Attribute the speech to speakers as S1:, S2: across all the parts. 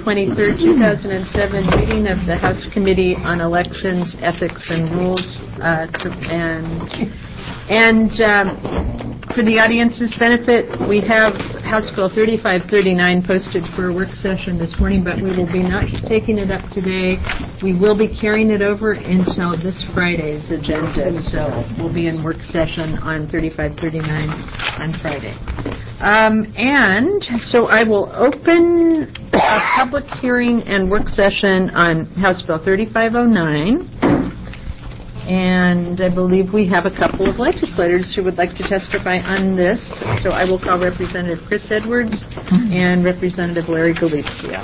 S1: 23rd, 2007, meeting of the House Committee on Elections, Ethics, and Rules. For the audience's benefit, we have House Bill 3539 posted for a work session this morning, but we will be not taking it up today. We will be carrying it over until this Friday's agenda, so we'll be in work session on 3539 on Friday. And so I will open a public hearing and work session on House Bill 3509. And I believe we have a couple of legislators who would like to testify on this. So I will call Representative Chris Edwards and Representative Larry Galizia.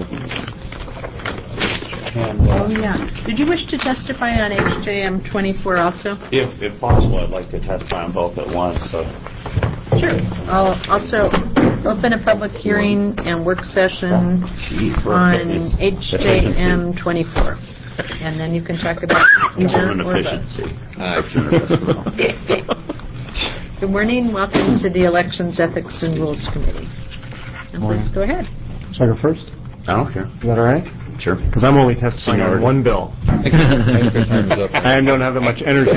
S1: Oh, yeah. Did you wish to testify on HJM 24 also?
S2: If possible, I'd like to testify on both at once. So.
S1: Sure. I'll also open a public hearing and work session on HJM 24. And then you can talk about either or
S2: efficiency.
S1: Good morning. Welcome to the Elections, Ethics, and Rules Committee. And please go ahead.
S3: Should I go first?
S2: I don't care.
S3: Is that all right?
S2: Sure.
S3: Because I'm only testifying on one bill. I don't have that much energy.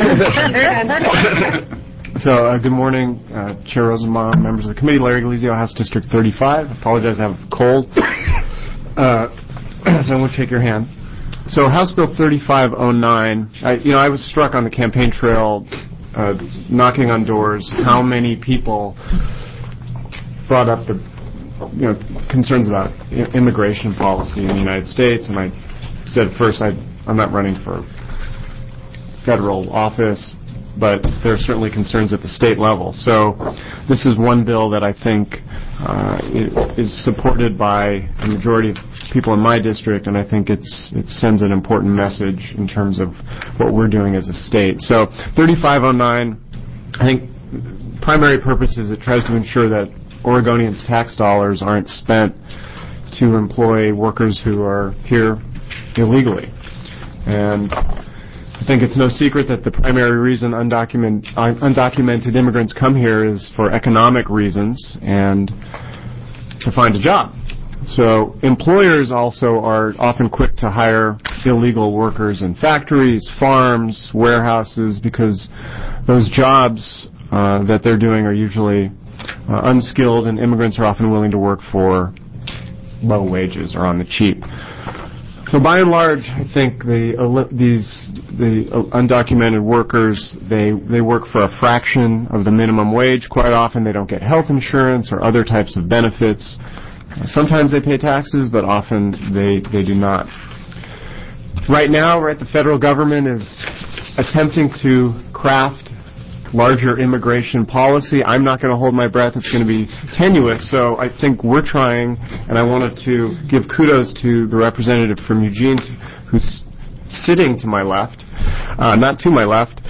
S3: So, good morning, Chair Rosenbaum, members of the committee. Larry Galizia, House District 35. I apologize, I have a cold. So I won't shake your hand. So House Bill 3509, I was struck on the campaign trail knocking on doors how many people brought up the concerns about immigration policy in the United States, and I said first I'm not running for federal office, but there are certainly concerns at the state level. So this is one bill that I think is supported by the majority of people in my district, and I think it sends an important message in terms of what we're doing as a state. So 3509, I think primary purpose is it tries to ensure that Oregonians' tax dollars aren't spent to employ workers who are here illegally. And I think it's no secret that the primary reason undocumented immigrants come here is for economic reasons and to find a job. So employers also are often quick to hire illegal workers in factories, farms, warehouses, because those jobs that they're doing are usually unskilled, and immigrants are often willing to work for low wages or on the cheap. So by and large, I think the undocumented workers, they work for a fraction of the minimum wage. Quite often they don't get health insurance or other types of benefits. Sometimes they pay taxes, but often they do not. Right now, the federal government is attempting to craft larger immigration policy. I'm not going to hold my breath. It's going to be tenuous. So I think we're trying, and I wanted to give kudos to the representative from Eugene who's sitting to my left, not to my left,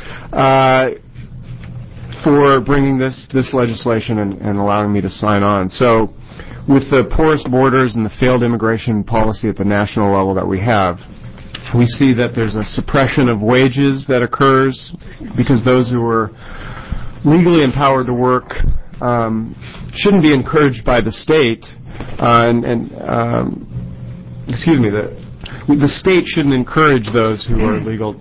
S3: for bringing this legislation and allowing me to sign on. So with the porous borders and the failed immigration policy at the national level that we have, we see that there's a suppression of wages that occurs because those who are legally empowered to work shouldn't be encouraged by the state, the state shouldn't encourage those who are legal.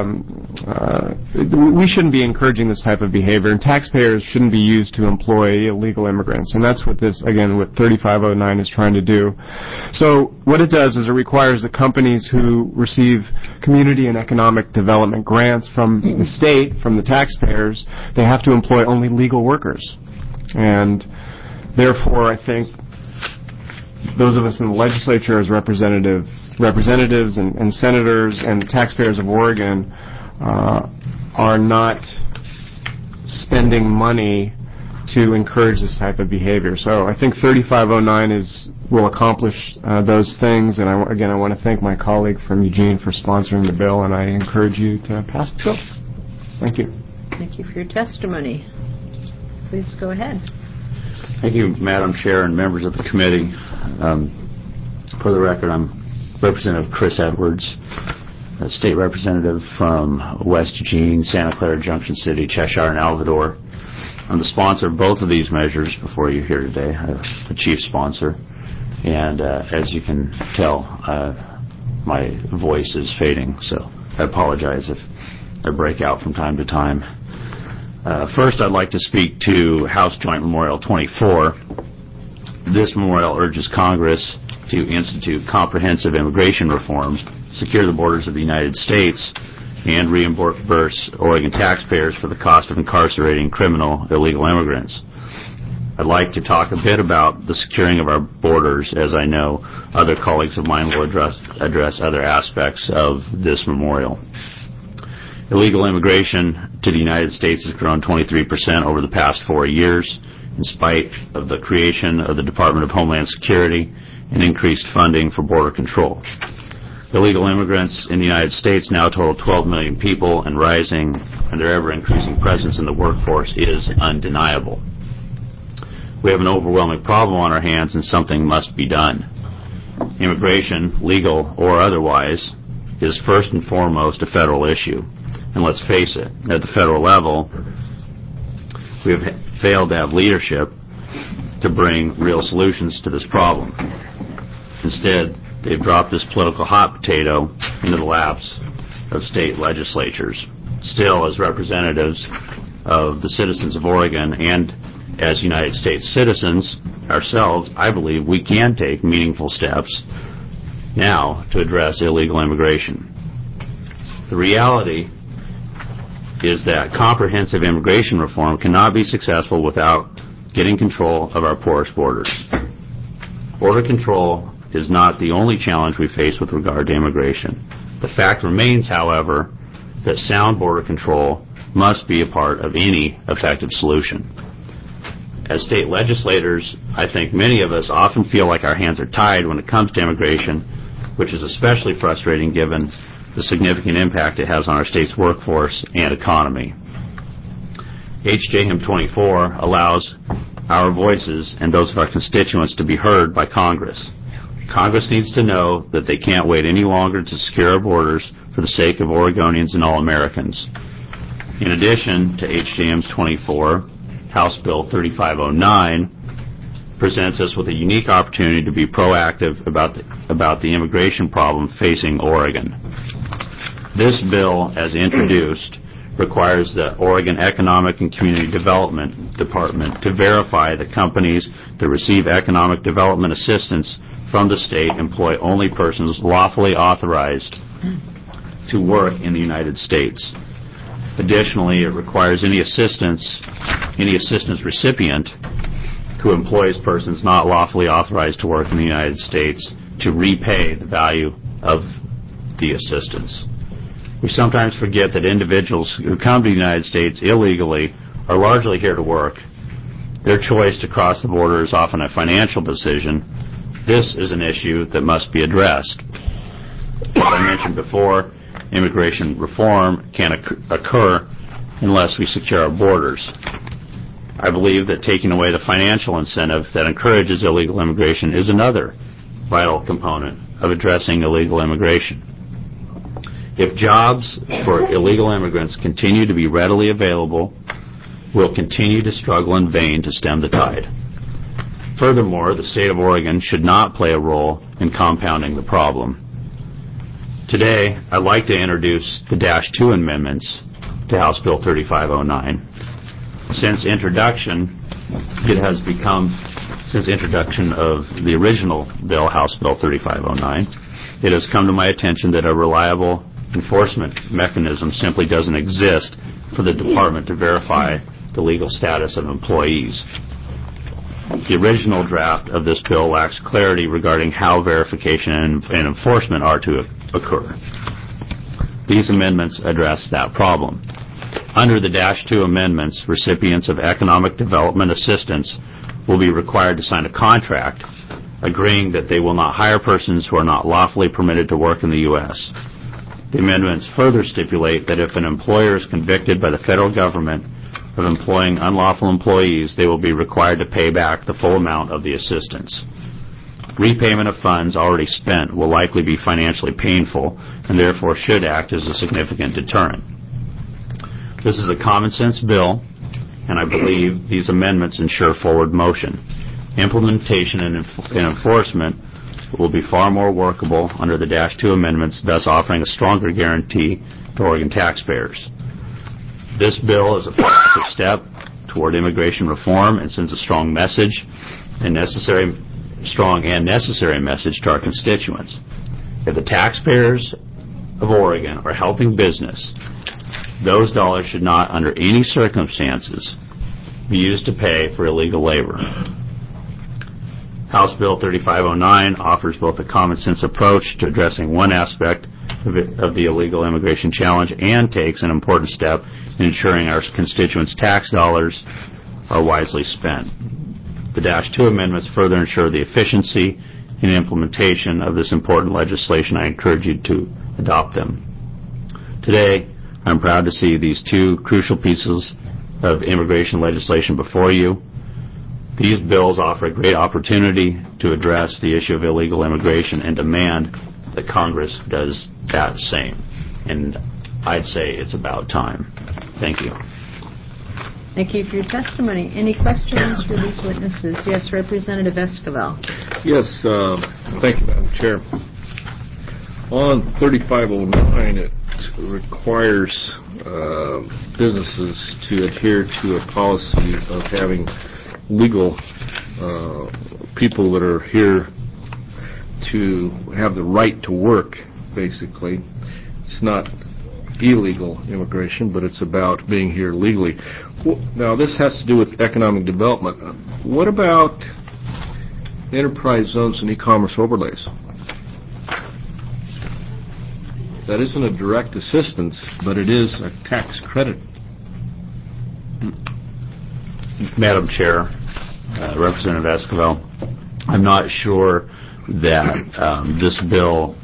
S3: We shouldn't be encouraging this type of behavior, and taxpayers shouldn't be used to employ illegal immigrants. And that's what this, again, what 3509 is trying to do. So what it does is it requires the companies who receive community and economic development grants from the state, from the taxpayers, they have to employ only legal workers. And therefore, I think those of us in the legislature as representatives and senators and taxpayers of Oregon are not spending money to encourage this type of behavior. So I think 3509 will accomplish those things, and I want to thank my colleague from Eugene for sponsoring the bill, and I encourage you to pass the bill. Thank you.
S1: Thank you for your testimony. Please go ahead.
S2: Thank you, Madam Chair and members of the committee. For the record, I'm Representative Chris Edwards, a state representative from West Eugene, Santa Clara, Junction City, Cheshire, and Alvador. I'm the sponsor of both of these measures before you here today. I'm the chief sponsor. And as you can tell, my voice is fading, so I apologize if I break out from time to time. First, I'd like to speak to House Joint Memorial 24. This memorial urges Congress to institute comprehensive immigration reforms, secure the borders of the United States, and reimburse Oregon taxpayers for the cost of incarcerating criminal illegal immigrants. I'd like to talk a bit about the securing of our borders, as I know other colleagues of mine will address other aspects of this memorial. Illegal immigration to the United States has grown 23% over the past 4 years, in spite of the creation of the Department of Homeland Security and increased funding for border control. Illegal immigrants in the United States now total 12 million people and rising, and their ever-increasing presence in the workforce is undeniable. We have an overwhelming problem on our hands, and something must be done. Immigration, legal or otherwise, is first and foremost a federal issue. And let's face it, at the federal level, we have failed to have leadership to bring real solutions to this problem. Instead, they've dropped this political hot potato into the laps of state legislatures. Still, as representatives of the citizens of Oregon and as United States citizens ourselves, I believe we can take meaningful steps now to address illegal immigration. The reality is that comprehensive immigration reform cannot be successful without getting control of our porous borders. Border control is not the only challenge we face with regard to immigration. The fact remains, however, that sound border control must be a part of any effective solution. As state legislators, I think many of us often feel like our hands are tied when it comes to immigration, which is especially frustrating given the significant impact it has on our state's workforce and economy. HJM 24 allows our voices and those of our constituents to be heard by Congress. Congress needs to know that they can't wait any longer to secure our borders for the sake of Oregonians and all Americans. In addition to HJM 24, House Bill 3509 presents us with a unique opportunity to be proactive about the immigration problem facing Oregon. This bill, as introduced, requires the Oregon Economic and Community Development Department to verify that companies that receive economic development assistance from the state employ only persons lawfully authorized to work in the United States. Additionally, it requires any assistance recipient who employs persons not lawfully authorized to work in the United States to repay the value of the assistance. We sometimes forget that individuals who come to the United States illegally are largely here to work. Their choice to cross the border is often a financial decision. This is an issue that must be addressed. As I mentioned before, immigration reform can't occur unless we secure our borders. I believe that taking away the financial incentive that encourages illegal immigration is another vital component of addressing illegal immigration. If jobs for illegal immigrants continue to be readily available, we'll continue to struggle in vain to stem the tide. Furthermore, the state of Oregon should not play a role in compounding the problem. Today, I'd like to introduce the Dash 2 amendments to House Bill 3509. Since introduction of the original bill, House Bill 3509, it has come to my attention that a reliable enforcement mechanism simply doesn't exist for the department to verify the legal status of employees. The original draft of this bill lacks clarity regarding how verification and enforcement are to occur. These amendments address that problem. Under the Dash 2 amendments, recipients of economic development assistance will be required to sign a contract agreeing that they will not hire persons who are not lawfully permitted to work in the U.S. The amendments further stipulate that if an employer is convicted by the federal government of employing unlawful employees, they will be required to pay back the full amount of the assistance. Repayment of funds already spent will likely be financially painful and therefore should act as a significant deterrent. This is a common sense bill, and I believe these amendments ensure forward motion. Implementation and enforcement will be far more workable under the Dash 2 amendments, thus offering a stronger guarantee to Oregon taxpayers. This bill is a positive step toward immigration reform and sends a strong and necessary message to our constituents. If the taxpayers of Oregon are helping business, those dollars should not, under any circumstances, be used to pay for illegal labor. House Bill 3509 offers both a common-sense approach to addressing one aspect of the illegal immigration challenge and takes an important step in ensuring our constituents' tax dollars are wisely spent. The Dash 2 amendments further ensure the efficiency and implementation of this important legislation. I encourage you to adopt them. Today, I'm proud to see these two crucial pieces of immigration legislation before you. These bills offer a great opportunity to address the issue of illegal immigration and demand that Congress does that same. And I'd say it's about time. Thank you.
S1: Thank you for your testimony. Any questions for these witnesses? Yes, Representative Esquivel.
S4: Yes, thank you, Madam Chair. On 3509, it requires businesses to adhere to a policy of having legal people that are here to have the right to work, basically. It's not illegal immigration, but it's about being here legally. Now, this has to do with economic development. What about enterprise zones and e-commerce overlays? That isn't a direct assistance, but it is a tax credit.
S2: Madam Chair, Representative Esquivel, I'm not sure that this bill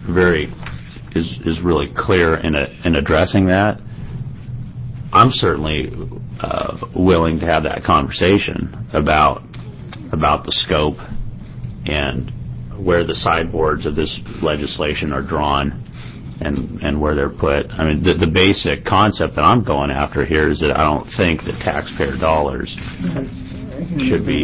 S2: is really clear in addressing that. I'm certainly willing to have that conversation about the scope and where the sideboards of this legislation are drawn and where they're put. I mean, the basic concept that I'm going after here is that I don't think that taxpayer dollars should be.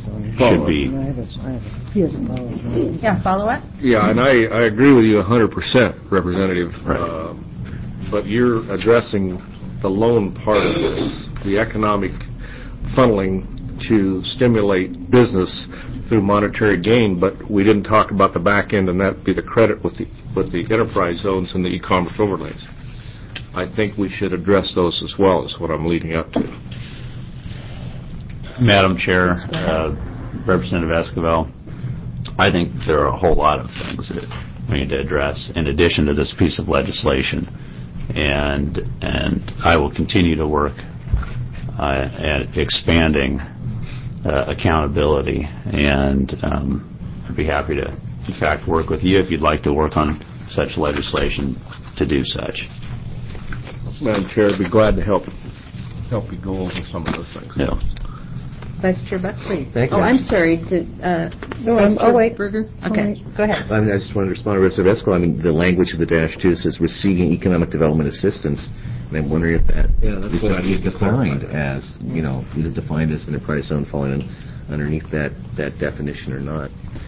S1: Yeah, follow up?
S4: Yeah, and I agree with you 100%, Representative.
S2: Right.
S4: But you're addressing the loan part of this, the economic funneling to stimulate business through monetary gain, but we didn't talk about the back end, and that'd be the credit with the enterprise zones and the e-commerce overlays. I think we should address those as well, is what I'm leading up to.
S2: Madam Chair, Representative Esquivel, I think there are a whole lot of things that we need to address in addition to this piece of legislation, and I will continue to work at expanding accountability, and I'd be happy to, in fact, work with you if you'd like to work on such legislation to do such.
S4: Madam Chair, I'd be glad to help you go over some of those things.
S2: Yeah.
S1: Vice Chair Buckley.
S5: Thank you.
S1: Oh, I'm sorry. Vice Chair Berger? Okay, go ahead.
S5: I just wanted to respond to Representative Esquivel. I mean, the language of the Dash 2 says receiving economic development assistance, and I'm wondering if that is going to be defined as, is it defined as enterprise zone falling underneath that definition or not?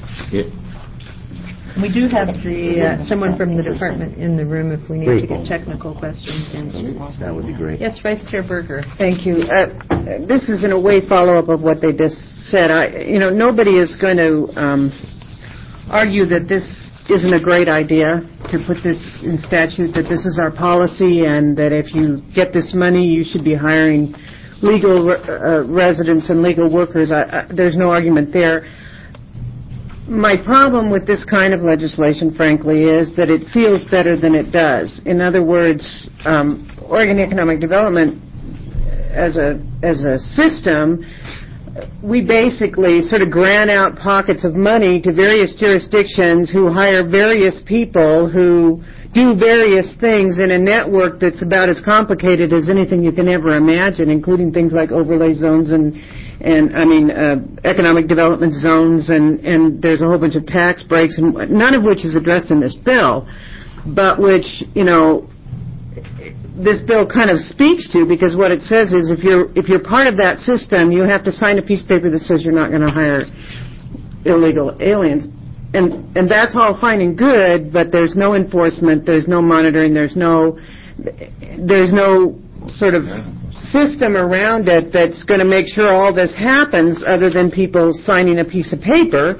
S1: We do have someone from the department in the room if we need to get technical questions answered.
S5: That would be great.
S1: Yes, Vice Chair Berger.
S6: Thank you. This is in a way follow-up of what they just said. Nobody is going to argue that this isn't a great idea to put this in statute, that this is our policy, and that if you get this money, you should be hiring legal residents and legal workers. There's no argument there. My problem with this kind of legislation, frankly, is that it feels better than it does. In other words, Oregon Economic Development, as a system, we basically sort of grant out pockets of money to various jurisdictions who hire various people who do various things in a network that's about as complicated as anything you can ever imagine, including things like overlay zones and economic development zones, and there's a whole bunch of tax breaks, and none of which is addressed in this bill, but which, this bill kind of speaks to, because what it says is if you're part of that system, you have to sign a piece of paper that says you're not going to hire illegal aliens. And that's all fine and good, but there's no enforcement, there's no monitoring, there's no sort of system around it that's going to make sure all this happens other than people signing a piece of paper.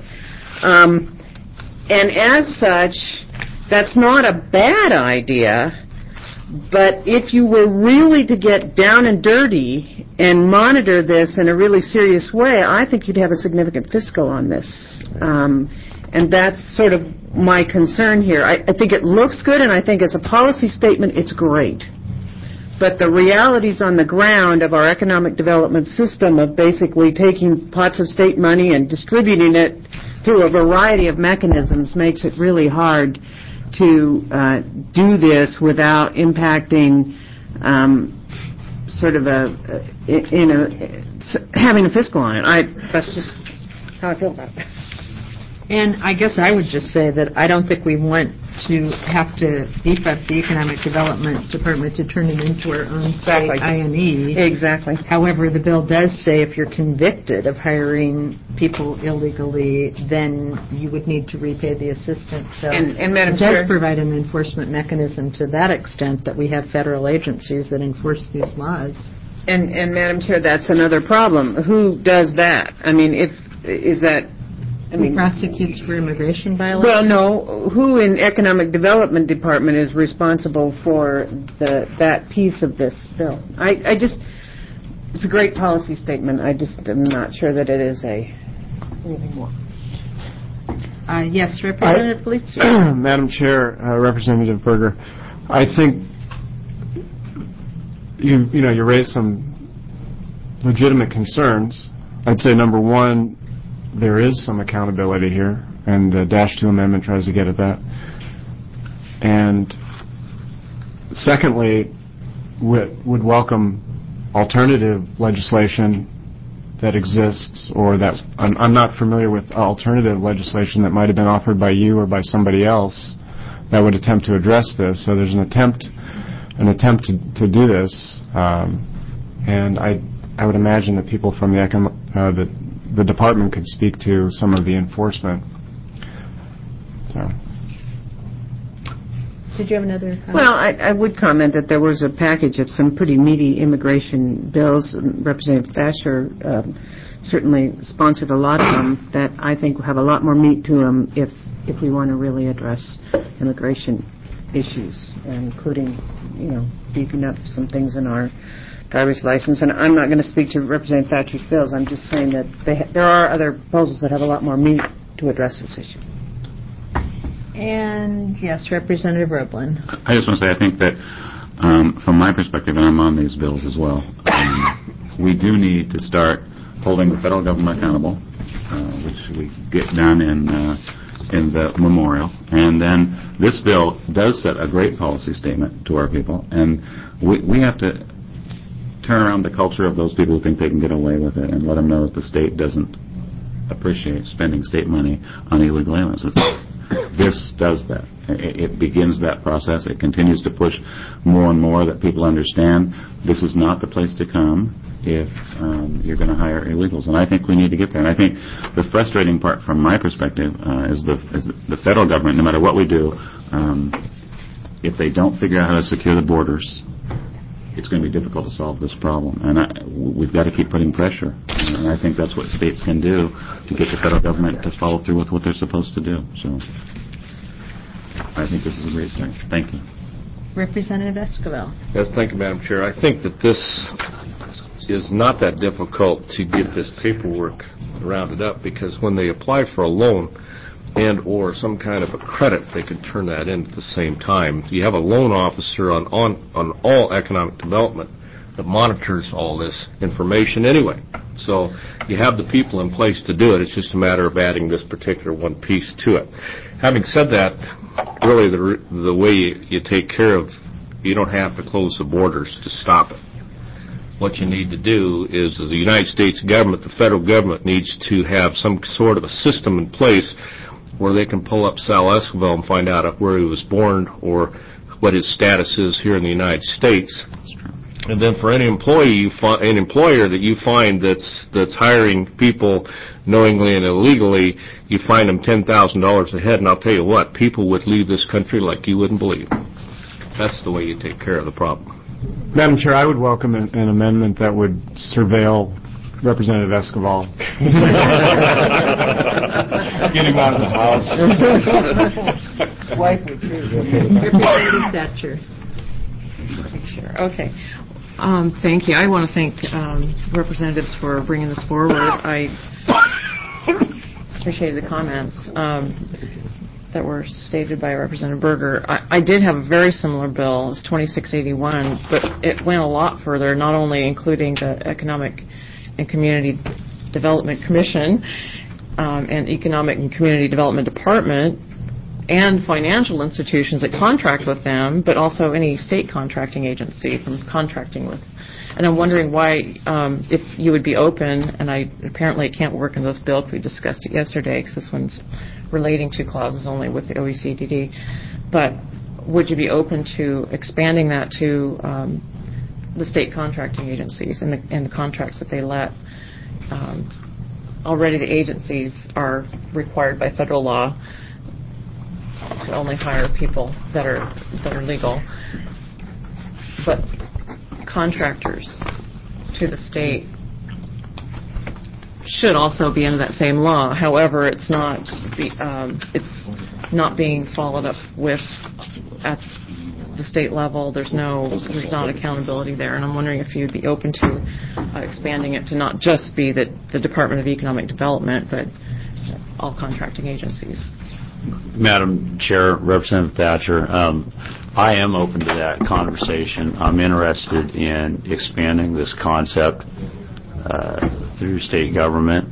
S6: And as such, that's not a bad idea, but if you were really to get down and dirty and monitor this in a really serious way, I think you'd have a significant fiscal on this. And that's sort of my concern here. I think it looks good, and I think as a policy statement, it's great. But the realities on the ground of our economic development system of basically taking pots of state money and distributing it through a variety of mechanisms makes it really hard to do this without impacting sort of having a fiscal on it. That's just how I feel about it.
S1: And I guess I would just say that I don't think we want to have to beef up the Economic Development Department to turn it into our own state IME.
S6: Exactly.
S1: However, the bill does say if you're convicted of hiring people illegally, then you would need to repay the assistance. So
S6: and Madam
S1: it does
S6: Chair,
S1: provide an enforcement mechanism to that extent that we have federal agencies that enforce these laws.
S6: And Madam Chair, that's another problem. Who does that? I mean, who
S1: prosecutes for immigration violations?
S6: Well, no. Who in Economic Development Department is responsible for that piece of this bill? It's a great policy statement. I just am not sure that it is anything more.
S1: Yes, Representative Felice.
S3: Madam Chair, Representative Berger, I think you raised some legitimate concerns. I'd say number one, there is some accountability here, and the Dash 2 amendment tries to get at that. And secondly, would welcome alternative legislation that exists, or that I'm not familiar with alternative legislation that might have been offered by you or by somebody else that would attempt to address this. So there's an attempt to do this, and I would imagine that people from the department could speak to some of the enforcement. So.
S1: Did you have another comment?
S6: Well, I would comment that there was a package of some pretty meaty immigration bills. Representative Thatcher certainly sponsored a lot of them that I think have a lot more meat to them if we want to really address immigration issues, including, beefing up some things in our driver's license. And I'm not going to speak to Representative Thatcher's bills. I'm just saying that there are other proposals that have a lot more meat to address this issue.
S1: And yes, Representative Roblin.
S7: I just want to say I think that from my perspective, and I'm on these bills as well, we do need to start holding the federal government accountable, which we get done in the memorial. And then this bill does set a great policy statement to our people, and we have to turn around the culture of those people who think they can get away with it and let them know that the state doesn't appreciate spending state money on illegal aliens. This does that. It begins that process. It continues to push more and more that people understand this is not the place to come if you're going to hire illegals. And I think we need to get there. And I think the frustrating part from my perspective is the federal government, no matter what we do, if they don't figure out how to secure the borders, it's going to be difficult to solve this problem. And we've got to keep putting pressure. And I think that's what states can do to get the federal government to follow through with what they're supposed to do. So I think this is a great start. Thank you.
S1: Representative Esquivel.
S4: Yes, thank you, Madam Chair. I think that this is not that difficult to get this paperwork rounded up, because when they apply for a loan and or some kind of a credit, they can turn that in at the same time. You have a loan officer on all economic development that monitors all this information anyway. So you have the people in place to do it. It's just a matter of adding this particular one piece to it. Having said that, really the way you take care of, you don't have to close the borders to stop it. What you need to do is the United States government, the federal government, needs to have some sort of a system in place where they can pull up Sal Esquivel and find out where he was born or what his status is here in the United States. And then for any employee, an employer that you find that's hiring people knowingly and illegally, you find them $10,000 a head. And I'll tell you what, people would leave this country like you wouldn't believe. That's the way you take care of the problem.
S3: Madam Chair, I would welcome an amendment that would surveil Representative Escobar. Get him out of the house.
S6: His wife would too.
S1: Representative Thatcher.
S8: Sure. Okay. Thank you. I want to thank representatives for bringing this forward. I appreciated the comments that were stated by Representative Berger. I did have a very similar bill. It's 2681, but it went a lot further, not only including the Economic and Community Development Commission and Economic and Community Development Department and financial institutions that contract with them, but also any state contracting agency from contracting with. And I'm wondering why, if you would be open, and apparently it can't work in this bill because we discussed it yesterday because this one's relating to clauses only with the OECD, but would you be open to expanding that to the state contracting agencies and the contracts that they let? Already the agencies are required by federal law to only hire people that are legal, but contractors to the state should also be under that same law. However, it's not being followed up with at the state level. There's not accountability there, and I'm wondering if you'd be open to expanding it to not just be the Department of Economic Development, but all contracting agencies.
S2: Madam Chair, Representative Thatcher, I am open to that conversation. I'm interested in expanding this concept through state government.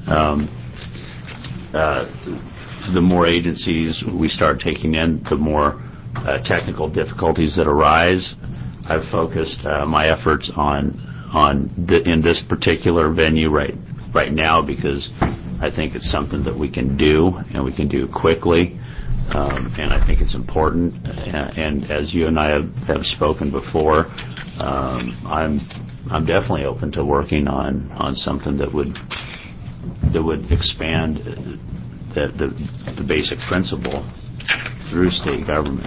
S2: The more agencies we start taking in, the more technical difficulties that arise. I've focused my efforts in this particular venue right now because I think it's something that we can do, and we can do quickly, and I think it's important. And as you and I have spoken before, I'm definitely open to working on something that would expand the basic principle through state government.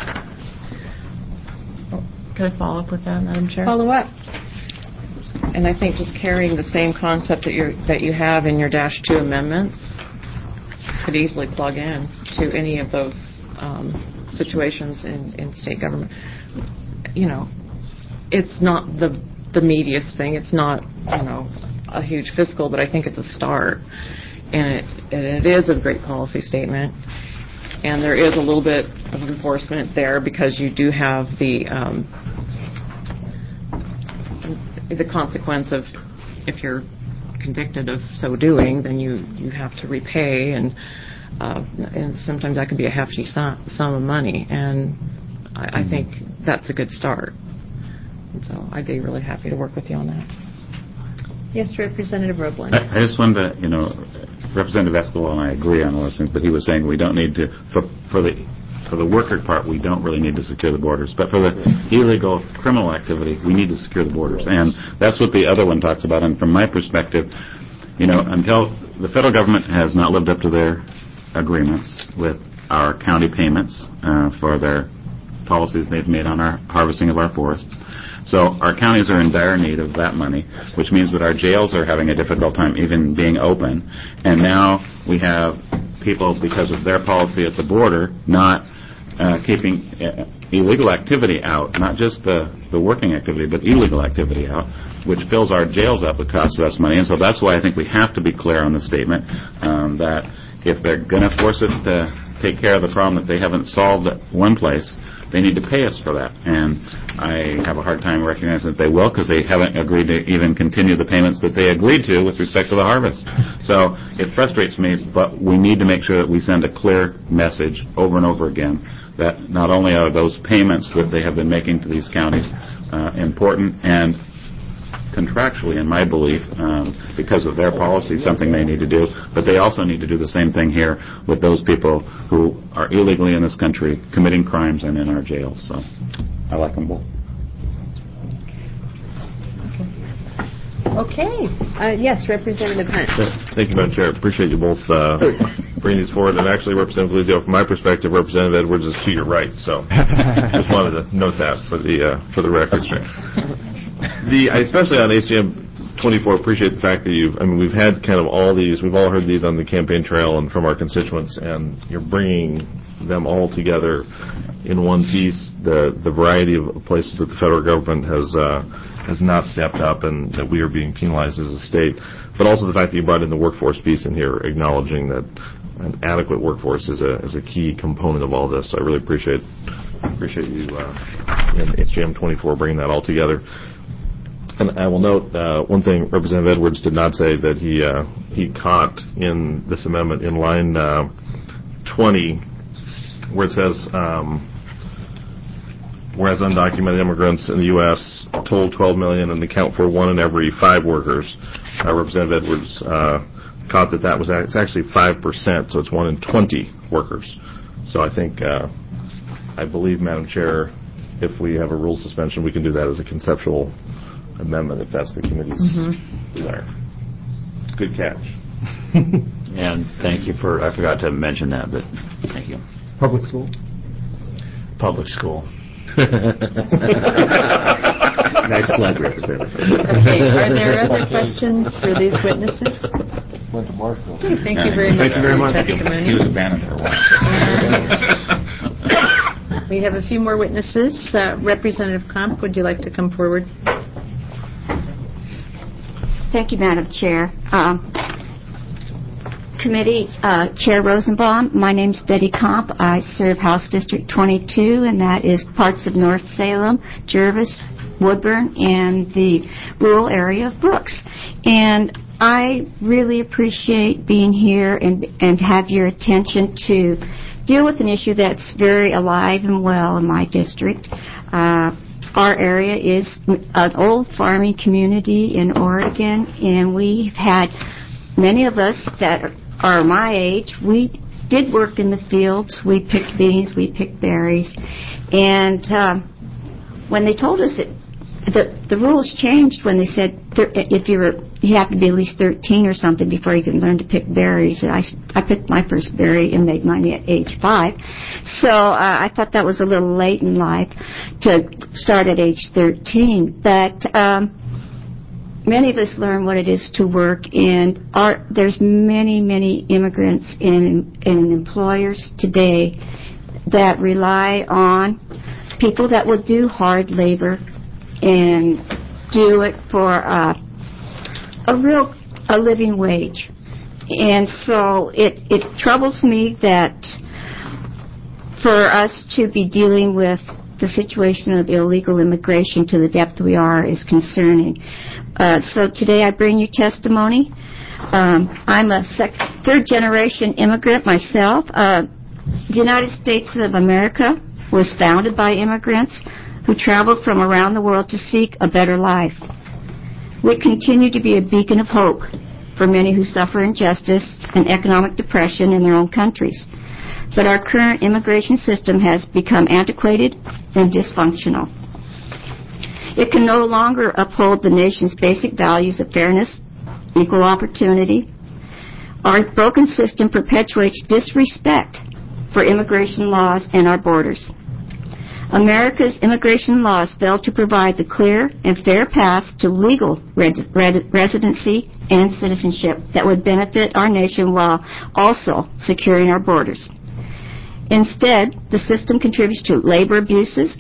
S8: Can I follow up with that, Madam Chair?
S1: Follow up.
S8: And I think just carrying the same concept that you have in your -2 amendments could easily plug in to any of those situations in state government. You know, it's not the meatiest thing. It's not, a huge fiscal, but I think it's a start. And it is a great policy statement. And there is a little bit of enforcement there because you do have the consequence of, if you're convicted of so doing, then you have to repay, and sometimes that can be a hefty sum of money, and I think that's a good start. And so I'd be really happy to work with you on that.
S1: Yes, Representative Roebling.
S7: I just wanted to, Representative Escobar and I agree on all those things, but he was saying we don't need to, for the worker part, we don't really need to secure the borders. But for the illegal criminal activity, we need to secure the borders. And that's what the other one talks about. And from my perspective, until the federal government has not lived up to their agreements with our county payments for their policies they've made on our harvesting of our forests. So our counties are in dire need of that money, which means that our jails are having a difficult time even being open. And now we have people, because of their policy at the border, not keeping illegal activity out, not just the working activity, but illegal activity out, which fills our jails up. It costs us money. And so that's why I think we have to be clear on the statement that if they're going to force us to take care of the problem that they haven't solved at one place, they need to pay us for that. And I have a hard time recognizing that they will, because they haven't agreed to even continue the payments that they agreed to with respect to the harvest. So it frustrates me, but we need to make sure that we send a clear message over and over again that not only are those payments that they have been making to these counties important and contractually, in my belief, because of their policy, something they need to do, but they also need to do the same thing here with those people who are illegally in this country committing crimes and in our jails. So I like them both.
S1: Okay. Yes, Representative Hunt.
S4: Thank you, Madam Chair. Appreciate you both bringing these forward. And actually, Representative Luzio, from my perspective, Representative Edwards is to your right. So just wanted to note that for the record. Especially on HGM 24, appreciate the fact that we've had kind of all these, we've all heard these on the campaign trail and from our constituents, and you're bringing them all together in one piece. The variety of places that the federal government has not stepped up and that we are being penalized as a state, but also the fact that you brought in the workforce piece in here, acknowledging that an adequate workforce is a key component of all this. So I really appreciate you in HGM 24 bringing that all together. And I will note one thing Representative Edwards did not say that he caught in this amendment in line 20, where it says, whereas undocumented immigrants in the U.S. total 12 million and account for 1 in every 5 workers, Representative Edwards caught that was it's actually 5%, so it's 1 in 20 workers. So I think, I believe, Madam Chair, if we have a rule suspension, we can do that as a conceptual amendment if that's the committee's desire. Good catch.
S2: And thank you I forgot to mention that, but thank you.
S3: Public school?
S2: Public school.
S5: Nice plug, Representative.
S1: Okay, are there other questions for these witnesses?
S3: Went to Marshall.
S1: Okay, thank you very much for your testimony.
S7: He was abandoned for a while.
S1: We have a few more witnesses. Representative Comp, would you like to come forward?
S9: Thank you, Madam Chair. Committee Chair Rosenbaum, my name's Betty Comp. I serve House District 22, and that is parts of North Salem, Jervis, Woodburn, and the rural area of Brooks. And I really appreciate being here and have your attention to deal with an issue that's very alive and well in my district. Our area is an old farming community in Oregon, and we've had many of us that are my age. We did work in the fields. We picked beans, we picked berries, and when they told us the rules changed when they said if you have to be at least 13 or something before you can learn to pick berries. And I picked my first berry and made money at age 5. So I thought that was a little late in life to start at age 13. But many of us learn what it is to work, and there's many immigrants and employers today that rely on people that will do hard labor and do it for a living wage. And so it troubles me that for us to be dealing with the situation of illegal immigration to the depth we are is concerning. So today I bring you testimony. I'm a third-generation immigrant myself. The United States of America was founded by immigrants who traveled from around the world to seek a better life. We continue to be a beacon of hope for many who suffer injustice and economic depression in their own countries. But our current immigration system has become antiquated and dysfunctional. It can no longer uphold the nation's basic values of fairness, equal opportunity. Our broken system perpetuates disrespect for immigration laws and our borders. America's immigration laws fail to provide the clear and fair paths to legal residency and citizenship that would benefit our nation while also securing our borders. Instead, the system contributes to labor abuses,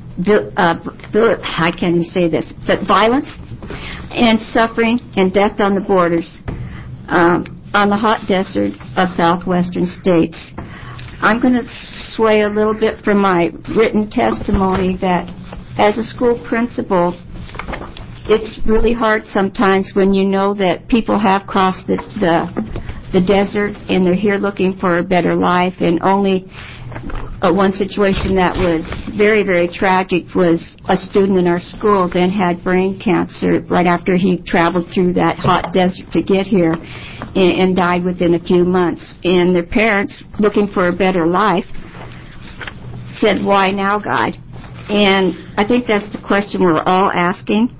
S9: I can't even say this, but violence and suffering and death on the borders, on the hot desert of southwestern states. I'm going to sway a little bit from my written testimony that as a school principal, it's really hard sometimes when you know that people have crossed the desert and they're here looking for a better life. And only one situation that was very, very tragic was a student in our school then had brain cancer right after he traveled through that hot desert to get here and died within a few months. And their parents, looking for a better life, said, "Why now, God?" And I think that's the question we're all asking.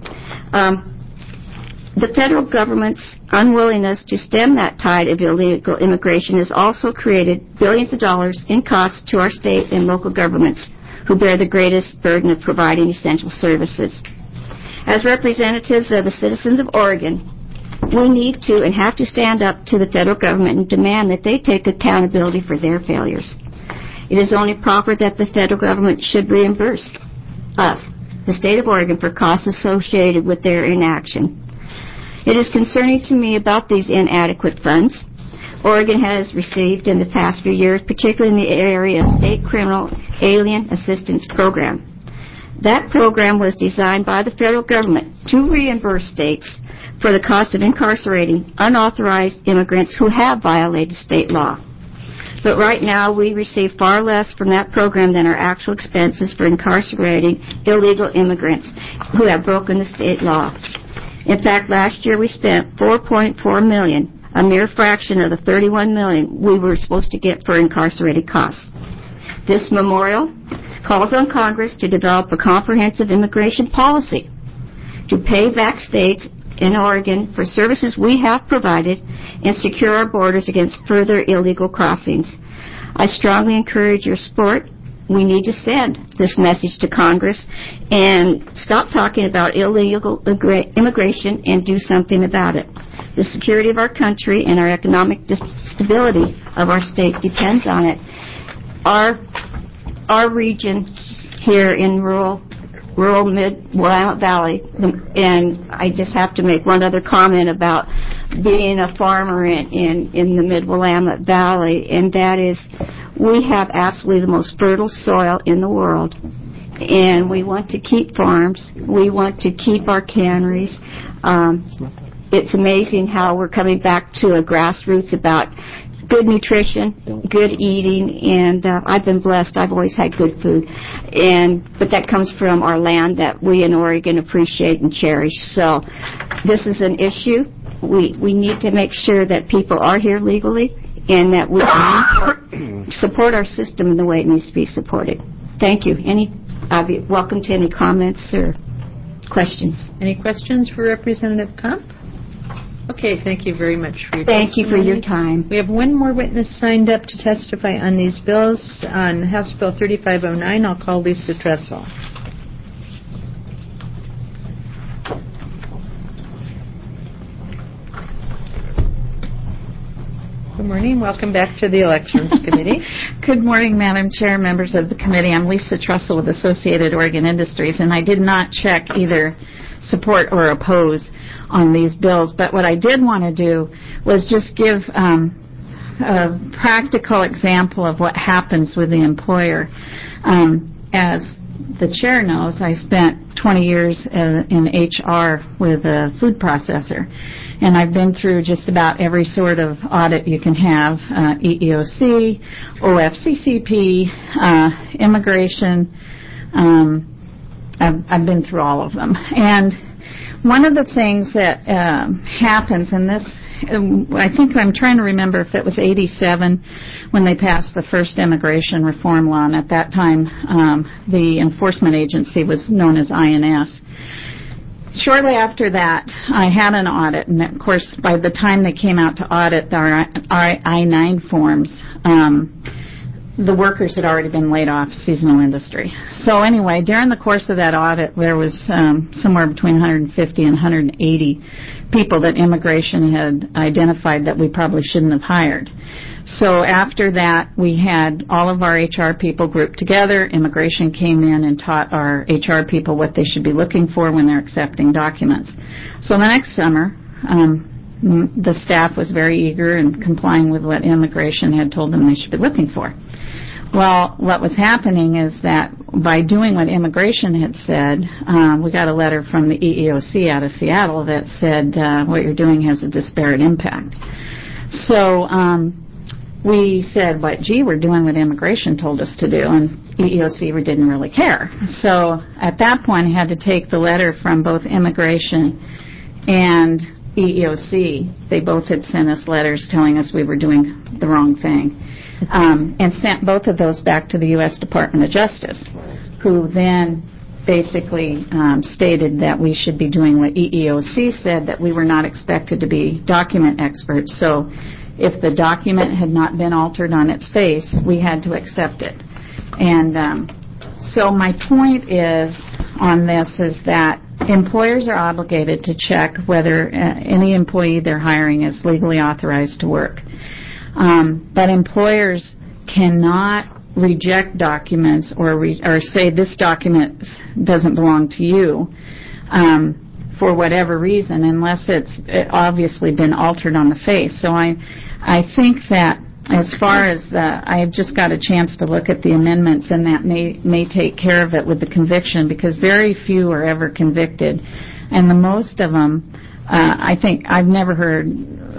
S9: The federal government's unwillingness to stem that tide of illegal immigration has also created billions of dollars in costs to our state and local governments, who bear the greatest burden of providing essential services. As representatives of the citizens of Oregon, we need to and have to stand up to the federal government and demand that they take accountability for their failures. It is only proper that the federal government should reimburse us, the state of Oregon, for costs associated with their inaction. It is concerning to me about these inadequate funds Oregon has received in the past few years, particularly in the area of State Criminal Alien Assistance Program. That program was designed by the federal government to reimburse states for the cost of incarcerating unauthorized immigrants who have violated state law. But right now, we receive far less from that program than our actual expenses for incarcerating illegal immigrants who have broken the state law. In fact, last year we spent $4.4 million, a mere fraction of the $31 million we were supposed to get for incarcerated costs. This memorial calls on Congress to develop a comprehensive immigration policy to pay back states in Oregon for services we have provided and secure our borders against further illegal crossings. I strongly encourage your support. We need to send this message to Congress and stop talking about illegal immigration and do something about it. The security of our country and our economic stability of our state depends on it. Our region here in rural mid-Willamette Valley, and I just have to make one other comment about being a farmer in the mid-Willamette Valley, and that is we have absolutely the most fertile soil in the world, and we want to keep farms. We want to keep our canneries. It's amazing how we're coming back to a grassroots about good nutrition, good eating, and I've been blessed. I've always had good food, but that comes from our land that we in Oregon appreciate and cherish. So this is an issue. We need to make sure that people are here legally and that we support our system in the way it needs to be supported. Thank you. Welcome to any comments or questions.
S1: Any questions for Representative Kump? Okay, thank you very much for your
S9: Thank you for your time.
S1: We have one more witness signed up to testify on these bills. On House Bill 3509, I'll call Lisa Tressel. Good morning. Welcome back to the Elections Committee.
S10: Good morning, Madam Chair, members of the committee. I'm Lisa Tressel with Associated Oregon Industries, and I did not check either support or oppose on these bills, but what I did want to do was just give a practical example of what happens with the employer. As the chair knows, I spent 20 years in HR with a food processor, and I've been through just about every sort of audit you can have, EEOC, OFCCP, immigration. I've been through all of them. And one of the things that happens in this, I think I'm trying to remember if it was 87 when they passed the first immigration reform law, and at that time the enforcement agency was known as INS. Shortly after that, I had an audit, and of course, by the time they came out to audit our I-9 forms, the workers had already been laid off, seasonal industry. So anyway, during the course of that audit, there was somewhere between 150 and 180 people that immigration had identified that we probably shouldn't have hired. So after that, we had all of our HR people grouped together. Immigration came in and taught our HR people what they should be looking for when they're accepting documents. So the next summer, the staff was very eager in complying with what immigration had told them they should be looking for. Well, what was happening is that by doing what immigration had said, we got a letter from the EEOC out of Seattle that said what you're doing has a disparate impact. So we said, but gee, we're doing what immigration told us to do, and EEOC didn't really care. So at that point, I had to take the letter from both immigration and EEOC. They both had sent us letters telling us we were doing the wrong thing. and sent both of those back to the U.S. Department of Justice, who then basically stated that we should be doing what EEOC said, that we were not expected to be document experts. So if the document had not been altered on its face, we had to accept it. And so my point is on this is that employers are obligated to check whether any employee they're hiring is legally authorized to work. But employers cannot reject documents or say this document doesn't belong to you for whatever reason, unless it's obviously been altered on the face. So I think that as far as I've just got a chance to look at the amendments, and that may take care of it with the conviction, because very few are ever convicted, and the most of them, I think I've never heard.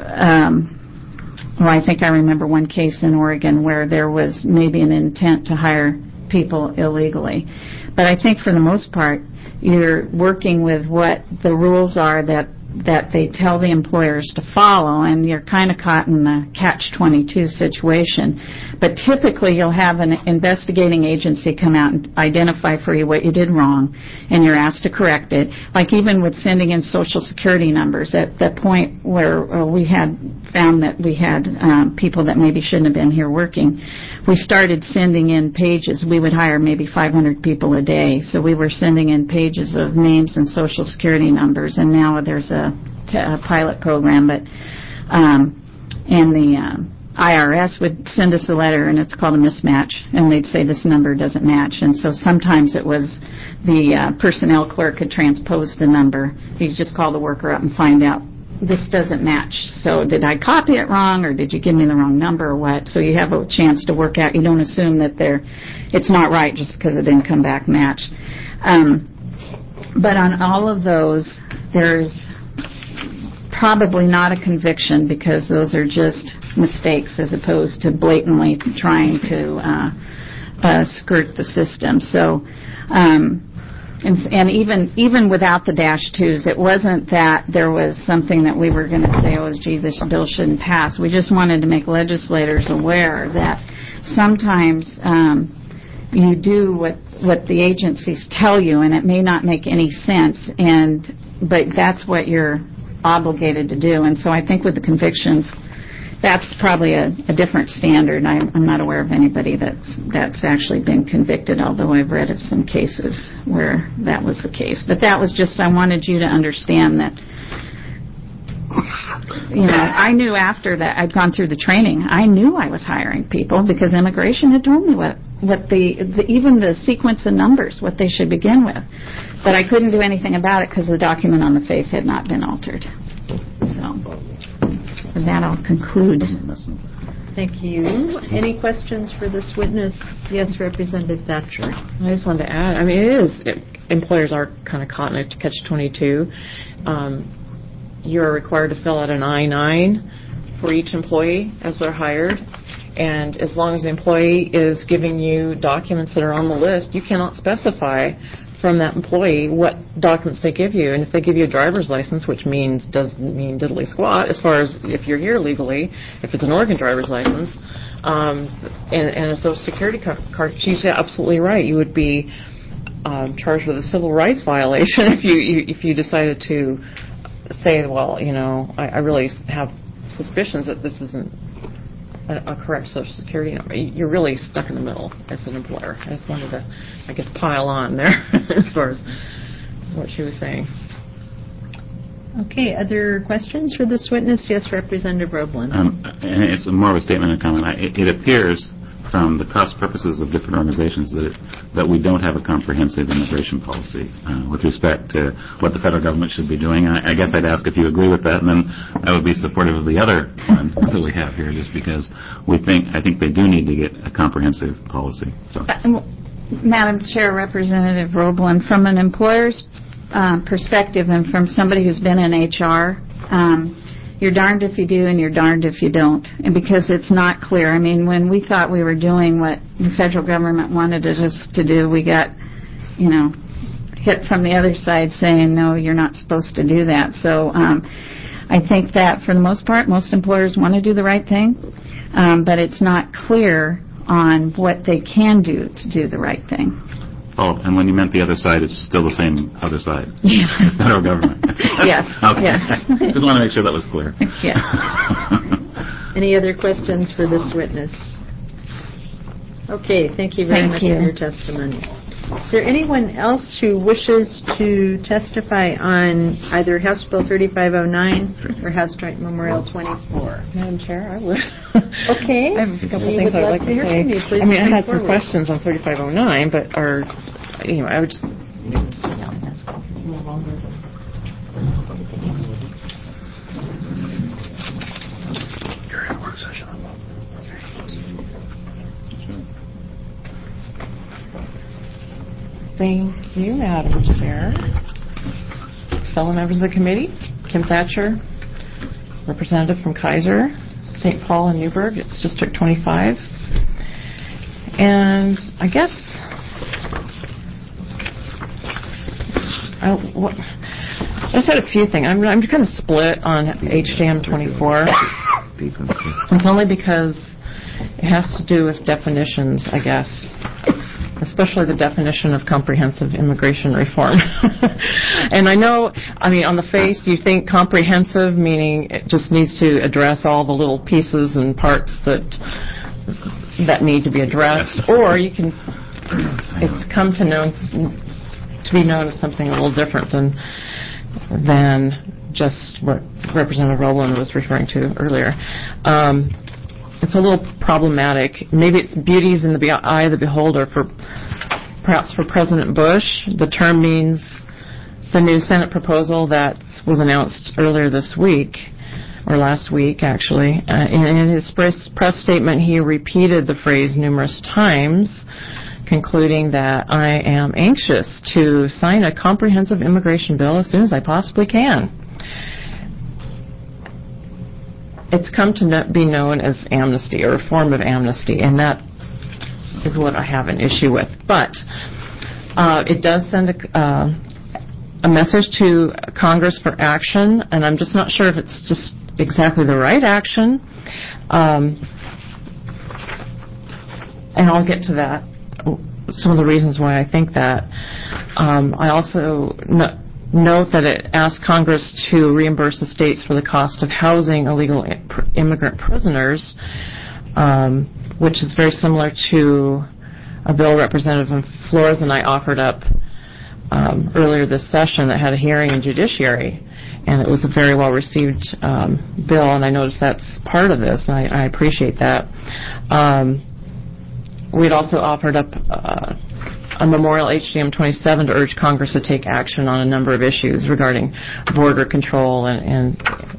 S10: Well, I think I remember one case in Oregon where there was maybe an intent to hire people illegally. But I think for the most part, you're working with what the rules are that they tell the employers to follow, and you're kind of caught in the catch-22 situation. But typically you'll have an investigating agency come out and identify for you what you did wrong, and you're asked to correct it. Like even with sending in Social Security numbers, at the point where we had found that we had people that maybe shouldn't have been here working, we started sending in pages. We would hire maybe 500 people a day, so we were sending in pages of names and Social Security numbers, and now there's a pilot program, but and the IRS would send us a letter, and it's called a mismatch, and they'd say this number doesn't match. And so sometimes it was the personnel clerk could transpose the number. You just call the worker up and find out this doesn't match. So did I copy it wrong, or did you give me the wrong number, or what? So you have a chance to work out. You don't assume that it's not right just because it didn't come back matched. But on all of those, there's probably not a conviction, because those are just mistakes as opposed to blatantly trying to skirt the system. So, and even without the -2s, it wasn't that there was something that we were going to say, oh, gee, this bill shouldn't pass. We just wanted to make legislators aware that sometimes you do what the agencies tell you, and it may not make any sense, but that's what you're obligated to do. And so I think with the convictions, that's probably a different standard. I'm not aware of anybody that's actually been convicted, although I've read of some cases where that was the case. But that was just, I wanted you to understand that, I knew after that I'd gone through the training, I knew I was hiring people because immigration had told me what even the sequence of numbers, what they should begin with. But I couldn't do anything about it because the document on the face had not been altered. So, with that, I'll conclude.
S1: Thank you. Any questions for this witness? Yes, Representative Thatcher.
S8: I just wanted to add, employers are kind of caught in a catch-22. You're required to fill out an I-9 for each employee as they're hired. And as long as the employee is giving you documents that are on the list, you cannot specify from that employee what documents they give you. And if they give you a driver's license, which doesn't mean diddly squat as far as if you're here legally, if it's an Oregon driver's license, and a Social Security card, she's absolutely right. You would be charged with a civil rights violation if you decided to say, well, I really have suspicions that this isn't a correct Social Security number. You're really stuck in the middle as an employer. I just wanted to, pile on there as far as what she was saying.
S1: Okay, other questions for this witness? Yes, Representative Roeblen.
S7: And it's more of a statement and comment. It appears from the cost purposes of different organizations that we don't have a comprehensive immigration policy with respect to what the federal government should be doing. And I guess I'd ask if you agree with that, and then I would be supportive of the other one that we have here, just because I think they do need to get a comprehensive policy. So.
S10: Madam Chair, Representative Roeblen, from an employer's perspective and from somebody who's been in HR, you're darned if you do and you're darned if you don't, and because it's not clear. When we thought we were doing what the federal government wanted us to do, we got, hit from the other side saying, no, you're not supposed to do that. So I think that for the most part, most employers want to do the right thing, but it's not clear on what they can do to do the right thing.
S7: Oh, and when you meant the other side, it's still the same other side.
S10: Yeah.
S7: Federal government.
S10: Yes.
S7: Okay.
S10: Yes.
S7: Just want to make sure that was clear.
S10: Yes.
S1: Any other questions for this witness? Okay, thank you very much for your testimony. Is there anyone else who wishes to testify on either House Bill 3509 or House Joint Memorial 24?
S8: Madam Chair, I would.
S1: Okay.
S8: I have a couple
S1: We
S8: things
S1: would
S8: I'd
S1: love
S8: like
S1: to hear
S8: say.
S1: from you. Please
S8: I mean, I
S1: come
S8: had some
S1: forward.
S8: questions on 3509, but anyway, I would just. Thank you, Madam Chair. Fellow members of the committee, Kim Thatcher, representative from Kaiser, St. Paul and Newburgh. It's District 25. And I guess I just had a few things. I'm kind of split on HJM 24. It's only because it has to do with definitions, I guess, especially the definition of comprehensive immigration reform. And I know, on the face, you think comprehensive, meaning it just needs to address all the little pieces and parts that need to be addressed, or you can, it's come to be known as something a little different than just what Representative Rowland was referring to earlier. It's a little problematic. Maybe it's beauty's in the eye of the beholder. Perhaps for President Bush, the term means the new Senate proposal that was announced earlier this week, or last week, actually. In his press statement, he repeated the phrase numerous times, concluding that I am anxious to sign a comprehensive immigration bill as soon as I possibly can. It's come to be known as amnesty, or a form of amnesty, and that is what I have an issue with. But it does send a message to Congress for action, and I'm just not sure if it's just exactly the right action. And I'll get to that, some of the reasons why I think that. I also note that it asks Congress to reimburse the states for the cost of housing illegal immigrant prisoners, which is very similar to a bill Representative Flores and I offered up earlier this session that had a hearing in Judiciary, and it was a very well-received bill, and I noticed that's part of this, and I appreciate that. We'd also offered up a Memorial HJM 27 to urge Congress to take action on a number of issues regarding border control and